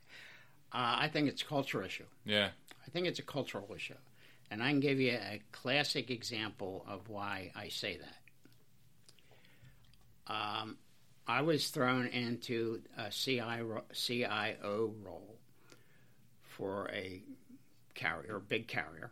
I think it's a culture issue. Yeah. I think it's a cultural issue. And I can give you a classic example of why I say that. Um, I was thrown into a C I O role for a carrier, a big carrier.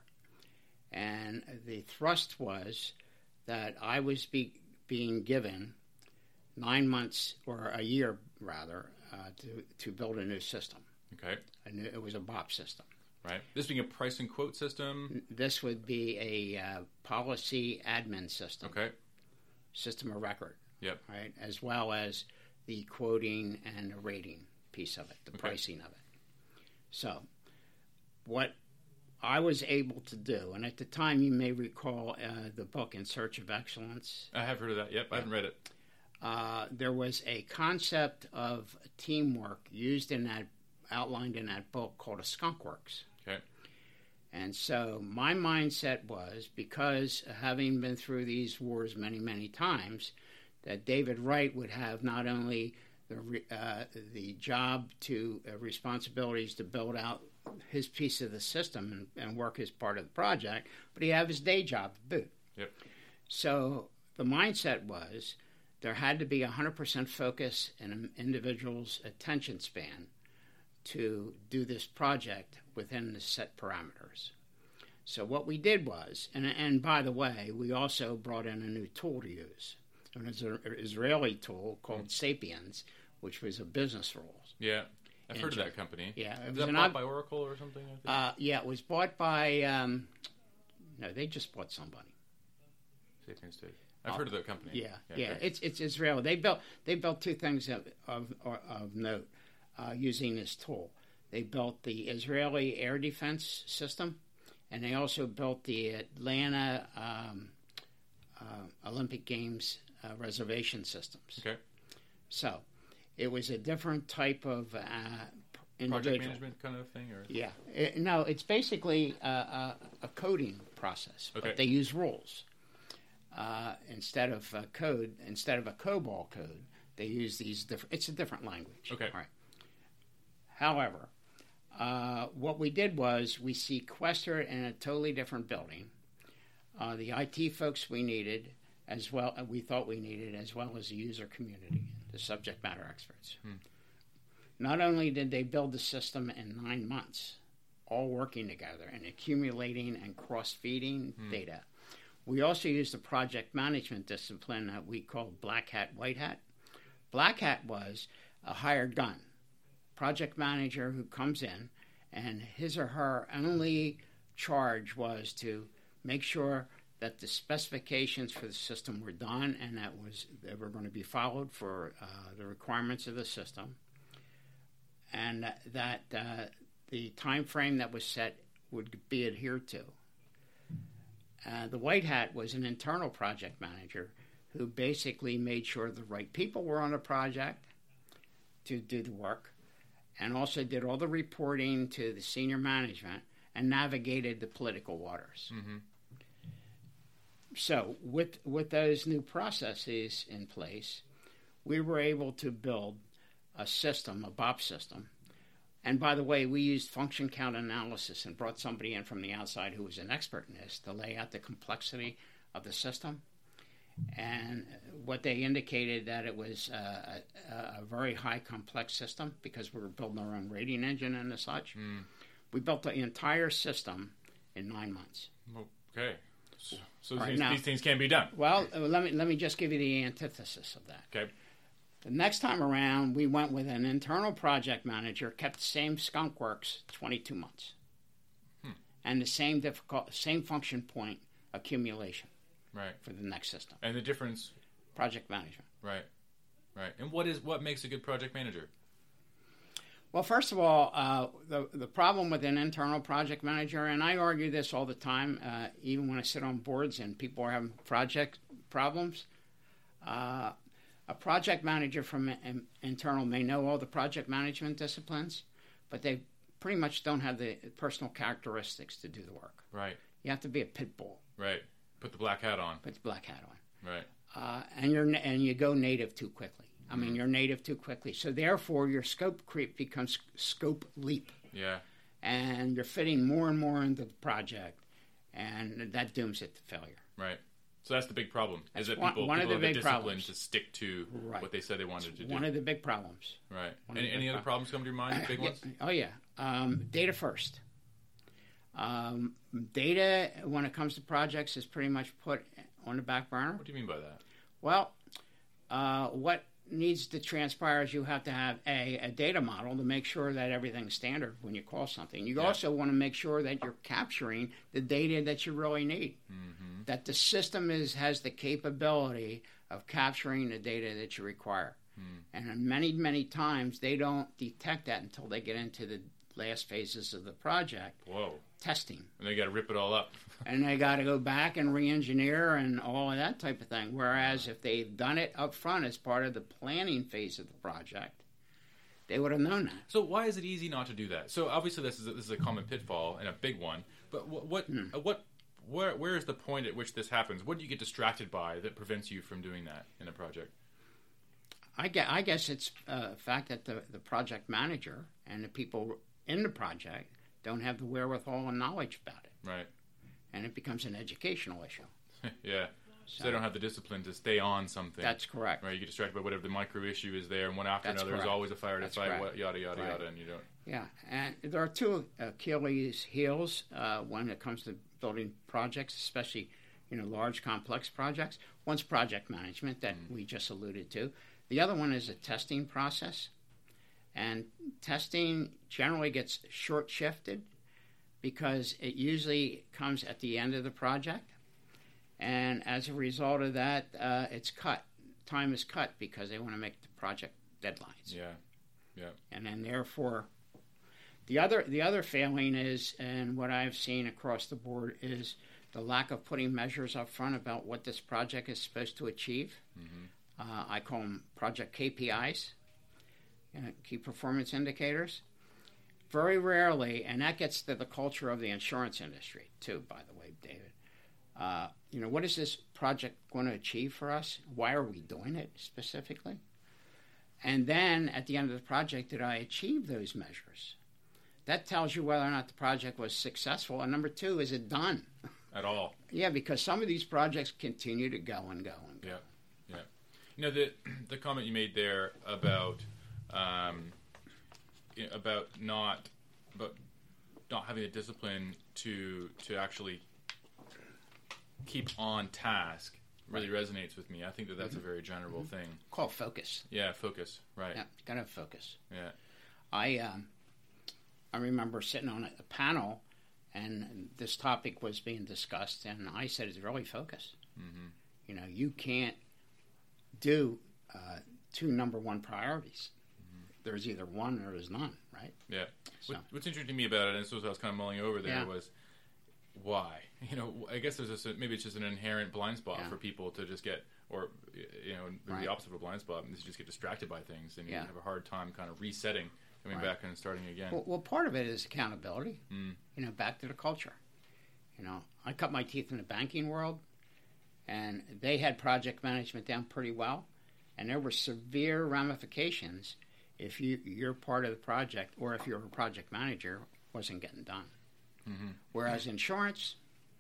And the thrust was that I was be, being given nine months, or a year rather, uh, to, to build a new system. Okay. A new, it was a B O P system. Right. This being a price and quote system? This would be a uh, policy admin system. Okay. System of record. Yep. Right. As well as the quoting and the rating piece of it, the okay. pricing of it. So, what I was able to do, and at the time you may recall uh, the book In Search of Excellence. I have heard of that. Yep. I haven't read it. Uh, there was a concept of teamwork used in that, outlined in that book called a skunk works. Okay. And so my mindset was, because having been through these wars many, many times, that David Wright would have not only the uh, the job to uh, responsibilities to build out his piece of the system and, and work as part of the project, but he'd have his day job to boot. Yep. So the mindset was there had to be one hundred percent focus in an individual's attention span to do this project within the set parameters. So what we did was, and, and by the way, we also brought in a new tool to use. It was an Israeli tool called mm. Sapiens, which was a business rules. Yeah, I've heard of that company. Yeah. It was that bought ob- by Oracle or something? I think? Uh, yeah, it was bought by, um, no, they just bought somebody. Sapiens did. I've uh, heard of that company. Yeah, yeah, yeah it's it's Israeli. They built they built two things of of, of note uh, using this tool. They built the Israeli air defense system, and they also built the Atlanta um, uh, Olympic Games uh, reservation systems. Okay. So it was a different type of uh, individual. Project management kind of thing? Or? Yeah. It, no, it's basically a, a, a coding process, okay. but they use rules. Uh, instead of a code, instead of a COBOL code, they use these different, it's a different language. Okay. Right. However, uh, what we did was we sequestered in a totally different building uh, the I T folks we needed, as well, we thought we needed, as well as the user community, the subject matter experts. Hmm. Not only did they build the system in nine months, all working together and accumulating and cross-feeding hmm. data, we also used a project management discipline that we called Black Hat, White Hat. Black Hat was a hired gun, project manager who comes in, and his or her only charge was to make sure that the specifications for the system were done and that was they were going to be followed for uh, the requirements of the system, and that, that uh, the time frame that was set would be adhered to. Uh, the White Hat was an internal project manager who basically made sure the right people were on the project to do the work, and also did all the reporting to the senior management and navigated the political waters. Mm-hmm. So with with those new processes in place, we were able to build a system, a B O P system. And by the way, we used function count analysis and brought somebody in from the outside who was an expert in this to lay out the complexity of the system. And what they indicated that it was uh, a, a very high complex system because we were building our own rating engine and such. Mm. We built the entire system in nine months. Okay. So, so Right, these, now- these things can be done. Well, uh, let me let me just give you the antithesis of that. Okay. The next time around, we went with an internal project manager, kept the same skunk works twenty-two months, Hmm. and the same difficult, same function point accumulation Right. for the next system. And the difference. Project management. Right. Right. And what is what makes a good project manager? Well, first of all, uh, the the problem with an internal project manager, and I argue this all the time, uh, even when I sit on boards and people are having project problems. Uh, a project manager from in, internal may know all the project management disciplines, but they pretty much don't have the personal characteristics to do the work. Right. You have to be a pit bull, Right. Put the black hat on. put the black hat on, Right. uh, and you're and you go native too quickly. I mean, you're native too quickly. So therefore, your scope creep becomes scope leap. Yeah. And you're fitting more and more into the project, and that dooms it to failure. Right. So that's the big problem. That's is that one- people, one of people the have the big discipline problems. to stick to Right. what they said they wanted to do. One of the big problems. Right. one of Any, the any big other problems come to your mind? Big Yeah. ones? Oh, yeah. Um, data first. Um, data, when it comes to projects, is pretty much put on the back burner. What do you mean by that? Well, uh, what needs to transpire is you have to have a, a data model to make sure that everything's standard when you call something. You Yeah. also want to make sure that you're capturing the data that you really need. Mm-hmm. That the system is has the capability of capturing the data that you require. Mm. And many, many times they don't detect that until they get into the last phases of the project, Whoa. testing. And they got to rip it all up. And they got to go back and re-engineer and all of that type of thing. Whereas if they've done it up front as part of the planning phase of the project, they would have known that. So why is it easy not to do that? So obviously this is a, this is a common pitfall and a big one. But what what, Hmm. uh, what where where is the point at which this happens? What do you get distracted by that prevents you from doing that in a project? I guess, I guess it's uh, the fact that the, the project manager and the people in the project don't have the wherewithal and knowledge about it. Right. And it becomes an educational issue. Yeah. So they don't have the discipline to stay on something. That's correct. Right. You get distracted by whatever the micro issue is there, and one after That's another. There's correct. always a fire to That's fight. correct. What, yada yada Right. yada, and you don't. Yeah, and there are two Achilles heels uh, when it comes to building projects, especially you know large, complex projects. One's project management that Mm. we just alluded to. The other one is a testing process, and testing generally gets short-shifted because it usually comes at the end of the project, and as a result of that, uh, it's cut. Time is cut because they want to make the project deadlines. Yeah. Yeah. And then therefore, the other the other failing is, and what I've seen across the board is the lack of putting measures up front about what this project is supposed to achieve. Mm-hmm. Uh, I call them project K P Is, uh, key performance indicators. Very rarely, and that gets to the culture of the insurance industry too, by the way, David. Uh, you know, what is this project going to achieve for us? Why are we doing it specifically? And then at the end of the project, did I achieve those measures? That tells you whether or not the project was successful. And number two, is it done? At all. Yeah, because some of these projects continue to go and go and go. Yeah. Yeah. You know, the the comment you made there about um, you know, about not about not having the discipline to to actually keep on task, really resonates with me. I think that that's mm-hmm. a very general mm-hmm. thing. Called focus. Yeah, focus. Right. Yeah, you gotta have focus. Yeah. I um, I remember sitting on a panel, and this topic was being discussed, and I said, "It's really focus. Mm-hmm. You know, you can't do uh, two number one priorities. Mm-hmm. There's either one or there's none, right?" Yeah. So. What, what's interesting to me about it, and this was what I was kind of mulling over there, yeah. was why. You know, I guess there's this, maybe it's just an inherent blind spot yeah. for people to just get, or you know, right. the opposite of a blind spot, is just get distracted by things, and yeah. you have a hard time kind of resetting, coming right. back and starting again. Well, well, part of it is accountability. Mm. You know, back to the culture. You know, I cut my teeth in the banking world, and they had project management down pretty well, and there were severe ramifications if you your part of the project, or if you're a project manager, wasn't getting done. Mm-hmm. Whereas insurance,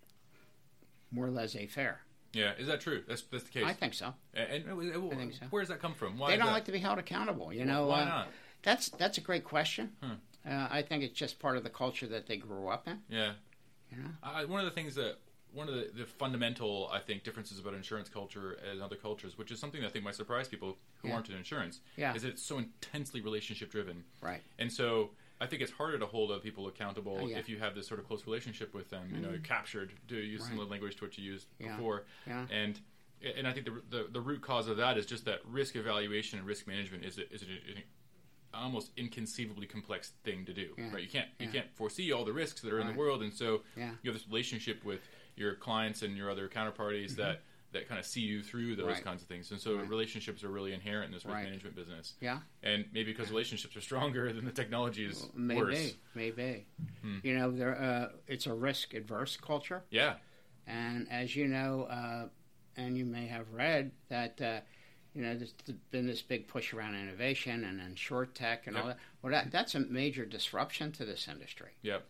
more laissez-faire. Yeah, is that true? That's that's the case. I think so. And, and, and I think so. Where does that come from? Why they don't that? like to be held accountable. You know, why uh, not? That's that's a great question. Hmm. Uh, I think it's just part of the culture that they grew up in. Yeah. You know? I, one of the things that one of the, the fundamental, I think, differences about insurance culture and other cultures, which is something that I think might surprise people who yeah. aren't in insurance, yeah. is that it's so intensely relationship driven. Right. And so I think it's harder to hold other people accountable oh, yeah. if you have this sort of close relationship with them. Mm-hmm. You know, captured, to use right. similar language to what you used yeah. before. Yeah. And and I think the, the the root cause of that is just that risk evaluation and risk management is a, is an almost inconceivably complex thing to do. Yeah. Right? You can't yeah. you can't foresee all the risks that are right. in the world, and so yeah. you have this relationship with your clients and your other counterparties mm-hmm. that, that kind of see you through those right. kinds of things. And so right. relationships are really inherent in this risk right. management business. Yeah. And maybe because relationships are stronger than the technology is well, maybe, worse. Maybe. Hmm. You know, there, uh, it's a risk-adverse culture. Yeah. And as you know, uh, and you may have read, that, uh, you know, there's been this big push around innovation and then short tech and yep. all that. Well, that, that's a major disruption to this industry. Yep.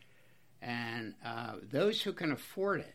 And uh, those who can afford it,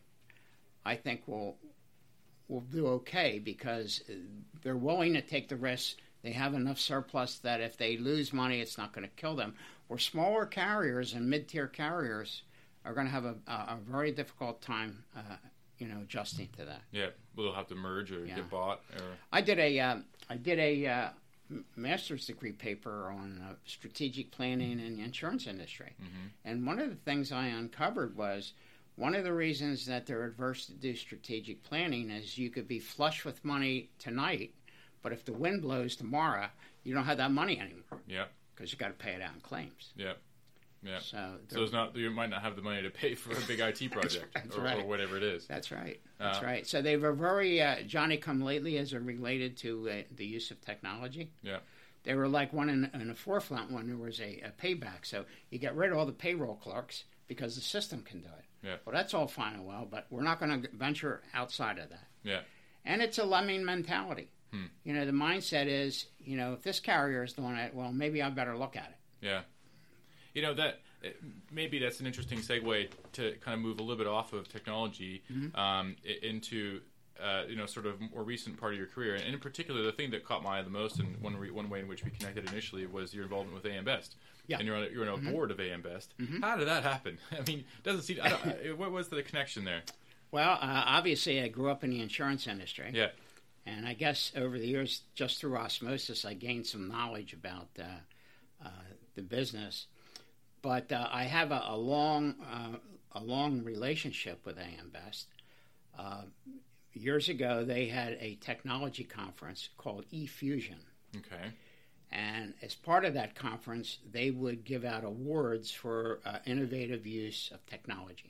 I think will will do okay because they're willing to take the risk. They have enough surplus that if they lose money, it's not going to kill them. Where smaller carriers and mid-tier carriers are going to have a, a, a very difficult time, uh, you know, adjusting to that. Yeah, we'll have to merge or yeah. get bought. Or... I did a uh, I did a uh, master's degree paper on uh, strategic planning in the insurance industry, mm-hmm. and one of the things I uncovered was, one of the reasons that they're adverse to do strategic planning is you could be flush with money tonight, but if the wind blows tomorrow, you don't have that money anymore. Yeah. Because you got to pay it out in claims. Yeah. Yeah. So, so it's not, you might not have the money to pay for a big I T project that's or, right. or whatever it is. That's right. That's uh, right. So they were very, uh, Johnny Come Lately as it related to uh, the use of technology. Yeah. They were like one in, in a forefront when there was a, a payback. So you get rid of all the payroll clerks because the system can do it. Yeah. Well, that's all fine and well, but we're not going to venture outside of that. Yeah. And it's a lemming mentality. Hmm. You know, the mindset is, you know, if this carrier is doing it, well, maybe I better look at it. Yeah. You know, that maybe that's an interesting segue to kind of move a little bit off of technology mm-hmm. um, into, uh, you know, sort of more recent part of your career. And in particular, the thing that caught my eye the most, and one, re- one way in which we connected initially, was your involvement with A M Best. Yeah. And you're on, you're on a mm-hmm. board of A M Best. Mm-hmm. How did that happen? I mean, it doesn't seem. I don't, what was the connection there? Well, uh, obviously, I grew up in the insurance industry. Yeah. And I guess over the years, just through osmosis, I gained some knowledge about uh, uh, the business. But uh, I have a, a long, uh, a long relationship with A M Best. Uh, years ago, they had a technology conference called eFusion. Okay. And as part of that conference, they would give out awards for uh, innovative use of technology.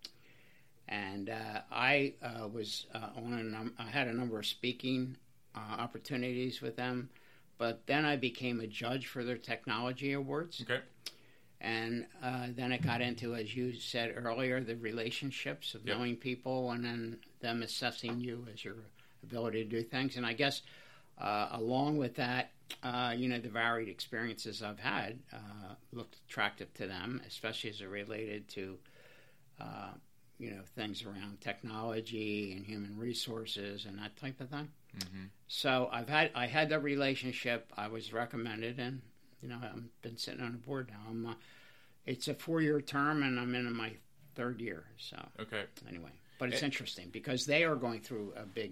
And uh, I uh, was uh, on a num- I had a number of speaking uh, opportunities with them, but then I became a judge for their technology awards. Okay. And uh, then it got into, as you said earlier, the relationships of yep. knowing people and then them assessing you as your ability to do things. And I guess uh, along with that, uh, you know, the varied experiences I've had uh, looked attractive to them, especially as it related to, uh, you know, things around technology and human resources and that type of thing. Mm-hmm. So I've had I had that relationship. I was recommended, and you know, I've been sitting on the board now. I'm, uh, it's a four-year term, and I'm in my third year. So okay. Anyway, but it's it, interesting because they are going through a big uh,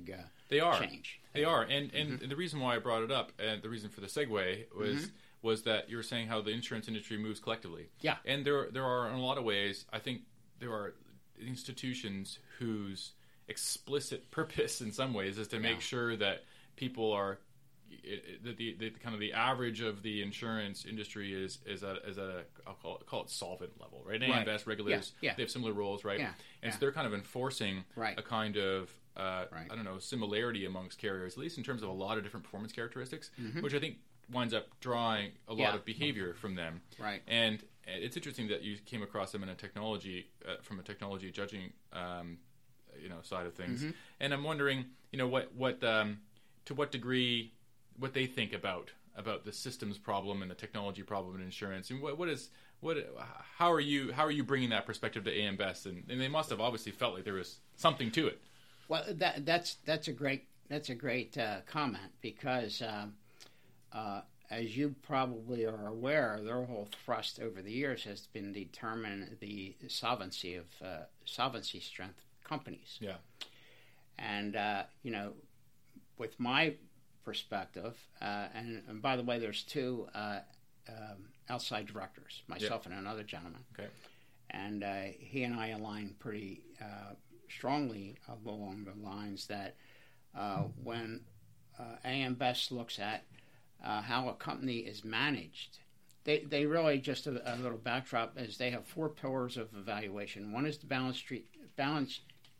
They are. change. They are, and and mm-hmm. the reason why I brought it up, and the reason for the segue was mm-hmm. was that you were saying how the insurance industry moves collectively. Yeah, and there there are in a lot of ways. I think there are institutions whose explicit purpose, in some ways, is to make yeah. sure that people are that the, the kind of the average of the insurance industry is is a is a I'll call it, call it solvent level, right? A M Best right. regulators, yeah. Yeah. they have similar roles, right? Yeah. And yeah. so they're kind of enforcing right. a kind of uh, right. I don't know similarity amongst carriers, at least in terms of a lot of different performance characteristics, mm-hmm. which I think winds up drawing a lot yeah. of behavior from them. Right. And it's interesting that you came across them in a technology uh, from a technology judging um, you know side of things, mm-hmm. and I'm wondering, you know, what what um, to what degree what they think about about the systems problem and the technology problem in insurance, and what what is what how are you how are you bringing that perspective to A M Best, and, and they must have obviously felt like there was something to it. Well, that that's that's a great that's a great uh, comment, because um, uh, as you probably are aware, their whole thrust over the years has been to determine the solvency of uh, solvency strength of companies. Yeah, and uh, you know, with my perspective, uh, and, and by the way, there's two uh, um, outside directors, myself yep. and another gentleman. Okay, and uh, he and I align pretty uh, strongly along the lines that uh, when uh, A M Best looks at uh, how a company is managed, they they really just a, a little backdrop is they have four pillars of evaluation. One is the balance sheet balance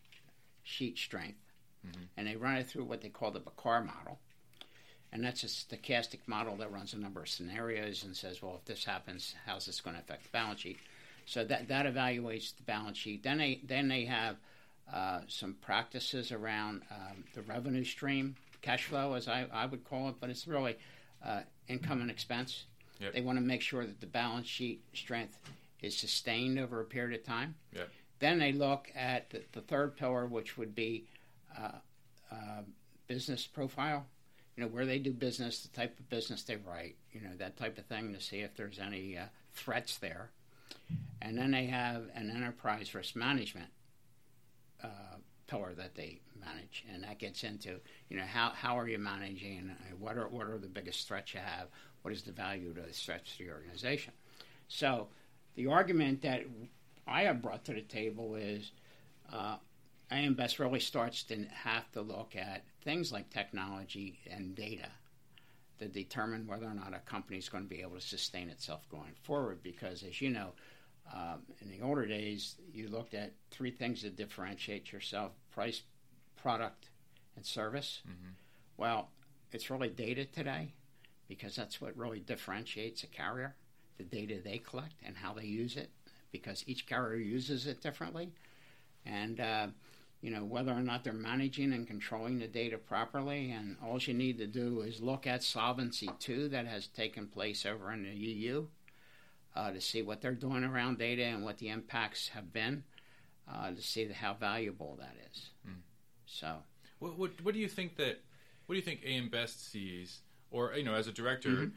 sheet strength, mm-hmm. and they run it through what they call the B C A R model. And that's a stochastic model that runs a number of scenarios and says, well, if this happens, how's this going to affect the balance sheet? So that that evaluates the balance sheet. Then they then they have uh, some practices around um, the revenue stream, cash flow, as I, I would call it, but it's really uh, income and expense. Yep. They want to make sure that the balance sheet strength is sustained over a period of time. Yep. Then they look at the, the third pillar, which would be uh, uh, business profile. You know, where they do business, the type of business they write, you know, that type of thing, to see if there's any uh, threats there. And then they have an enterprise risk management uh, pillar that they manage, and that gets into, you know, how how are you managing, uh, what are what are the biggest threats you have, what is the value to the threats to the organization. So the argument that I have brought to the table is uh, A M Best really starts to have to look at things like technology and data to determine whether or not a company is going to be able to sustain itself going forward. Because, as you know, um, in the older days, you looked at three things that differentiate yourself: price, product, and service. Mm-hmm. Well, it's really data today, because that's what really differentiates a carrier, the data they collect and how they use it, because each carrier uses it differently. And uh, you know, whether or not they're managing and controlling the data properly. And all you need to do is look at Solvency two that has taken place over in the E U uh, to see what they're doing around data and what the impacts have been, uh, to see how valuable that is. Mm. So, what, what what do you think that what do you think A M Best sees, or, you know, as a director, mm-hmm.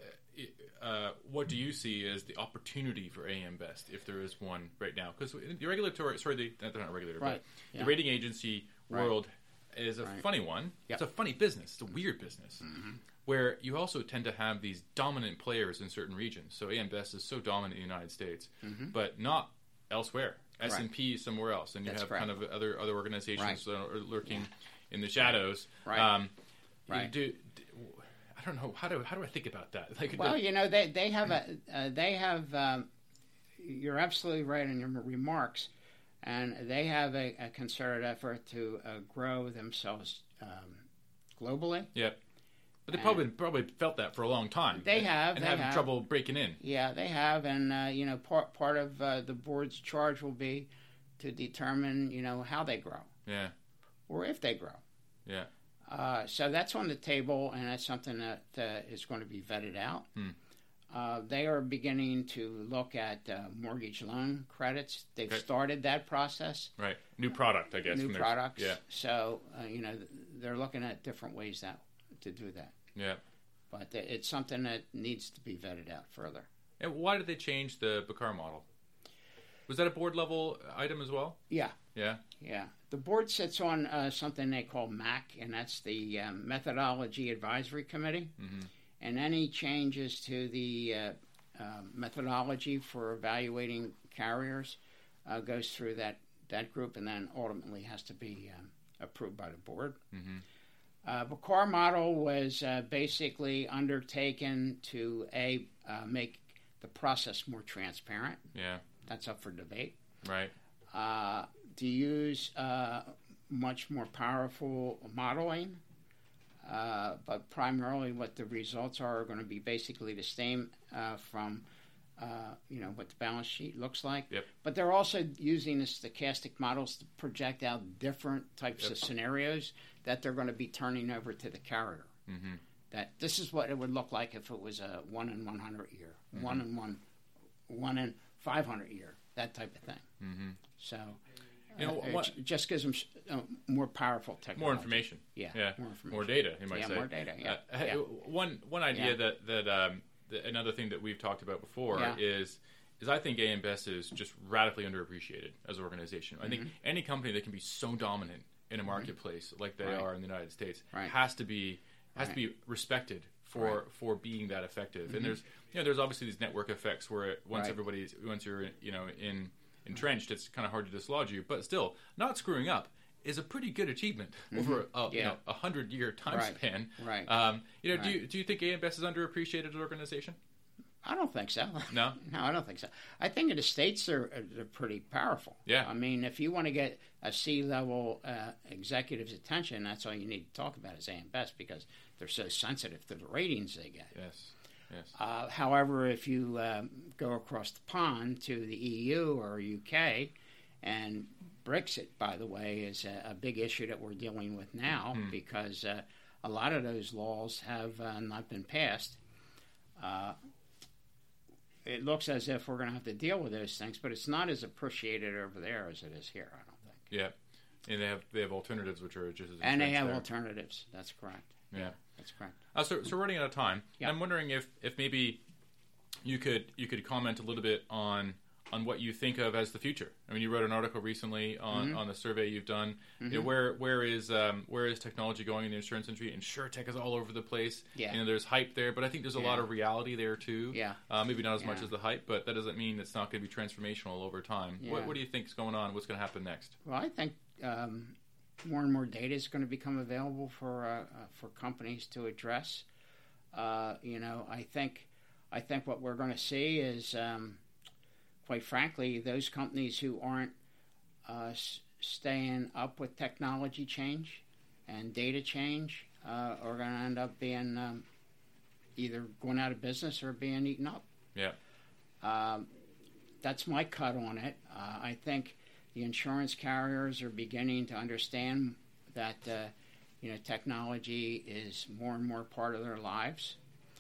Uh, what do you see as the opportunity for A M Best, if there is one right now? Because the regulatory, sorry, the, they're not regulator, right. but yeah. the rating agency world right. is a right. funny one. Yep. It's a funny business. It's a weird business, mm-hmm. where you also tend to have these dominant players in certain regions. So A M Best is so dominant in the United States, mm-hmm. but not elsewhere. S and P right. somewhere else, and you That's have correct. kind of other other organizations right. that are lurking yeah. in the shadows. Right. Um, right. Do, do, I don't know how do how do I think about that? Like, well, you know, they they have a uh, they have. Um, you're absolutely right in your remarks, and they have a, a concerted effort to uh, grow themselves um, globally. Yeah, but they probably probably felt that for a long time. They have, and they having have. trouble breaking in. Yeah, they have, and uh, you know, part part of uh, the board's charge will be to determine, you know, how they grow. Yeah, or if they grow. Yeah. Uh, so that's on the table, and that's something that uh, is going to be vetted out. Hmm. Uh, they are beginning to look at uh, mortgage loan credits. They've okay. started that process. Right. New product, I guess. New from products. Their, yeah. So, uh, you know, they're looking at different ways that to do that. Yeah. But it's something that needs to be vetted out further. And why did they change the B C A R model? Was that a board level item as well? Yeah. Yeah. Yeah. The board sits on uh, something they call M A C, and that's the um, Methodology Advisory Committee. Mm-hmm. And any changes to the uh, uh, methodology for evaluating carriers uh, goes through that, that group and then ultimately has to be um, approved by the board. Mm-hmm. Uh, the core model was uh, basically undertaken to a uh, make the process more transparent. Yeah, that's up for debate. Right. Uh, to use uh, much more powerful modeling, uh, but primarily what the results are, are going to be basically the same uh, from uh, you know what the balance sheet looks like. Yep. But they're also using the stochastic models to project out different types yep. of scenarios that they're going to be turning over to the carrier. Mm-hmm. That this is what it would look like if it was a one in one hundred year, mm-hmm. one in one, one in five hundred year, that type of thing. Mm-hmm. So, you know, uh, what, it just gives them uh, more powerful technology, more information. Yeah, yeah, more information, more data. You might yeah, say more data. Yeah. Uh, yeah. One one idea yeah. that that um, the, another thing that we've talked about before yeah. is. Is I think A M Best is just radically underappreciated as an organization. I mm-hmm. think any company that can be so dominant in a marketplace mm-hmm. like they right. are in the United States right. has to be has right. to be respected for right. for being that effective. Mm-hmm. And there's you know there's obviously these network effects where it, once right. everybody's once you're you know in entrenched, it's kind of hard to dislodge you. But still, not screwing up is a pretty good achievement mm-hmm. over a yeah. you know, a hundred year time right. span. Right. Um, you know, right. do you, do you think A M Best is underappreciated as an organization? I don't think so. No? No, I don't think so. I think the states are, are pretty powerful. Yeah. I mean, if you want to get a C-level uh, executive's attention, that's all you need to talk about is A M Best because they're so sensitive to the ratings they get. Yes, yes. Uh, however, if you um, go across the pond to the E U or U K, and Brexit, by the way, is a, a big issue that we're dealing with now mm-hmm. because uh, a lot of those laws have uh, not been passed. Uh, It looks as if we're going to have to deal with those things, but it's not as appreciated over there as it is here, I don't think. Yeah, and they have they have alternatives which are just as and they have there. alternatives. That's correct. Yeah, yeah that's correct. Uh, so, so we're running out of time. Yep. I'm wondering if, if maybe you could you could comment a little bit on on what you think of as the future. I mean, you wrote an article recently on, mm-hmm. on the survey you've done. Mm-hmm. You know, where where is um, where is technology going in the insurance industry? InsurTech is all over the place. Yeah. You know, there's hype there, but I think there's a yeah. lot of reality there too. Yeah. Uh, maybe not as yeah. much as the hype, but that doesn't mean it's not going to be transformational over time. Yeah. What, what do you think is going on? What's going to happen next? Well, I think um, more and more data is going to become available for uh, uh, for companies to address. Uh, you know, I think I think what we're going to see is. Um, Quite frankly, those companies who aren't uh, s- staying up with technology change and data change uh, are going to end up being um, either going out of business or being eaten up. Yeah. Um, that's my cut on it. Uh, I think the insurance carriers are beginning to understand that uh, you know technology is more and more part of their lives.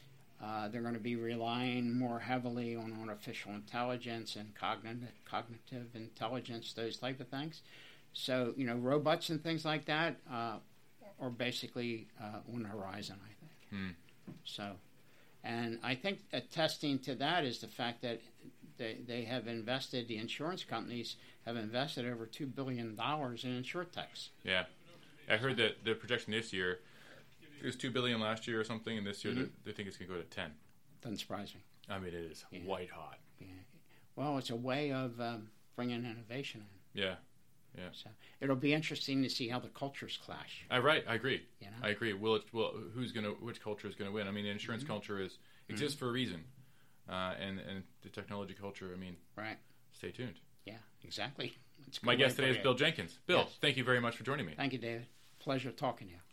Uh, they're going to be relying more heavily on artificial intelligence and cognitive, cognitive intelligence, those type of things. So, you know, robots and things like that uh, are basically uh, on the horizon, I think. Hmm. So, and I think attesting to that is the fact that they, they have invested, the insurance companies have invested over two billion dollars in InsurTechs. Yeah. I heard that the projection this year, it was two billion dollars last year or something, and this year mm-hmm. they, they think it's going to go to ten. Doesn't surprise me. I mean, it is yeah. white hot. Yeah. Well, it's a way of um, bringing innovation in. Yeah, yeah. So it'll be interesting to see how the cultures clash. I right, I agree. You know? I agree. Will it? Well, who's going to? Which culture is going to win? I mean, the insurance mm-hmm. culture is exists mm-hmm. for a reason, uh, and and the technology culture. I mean, right. Stay tuned. Yeah, exactly. My guest today is Bill Jenkins. Bill, yes. Thank you very much for joining me. Thank you, David. Pleasure talking to you.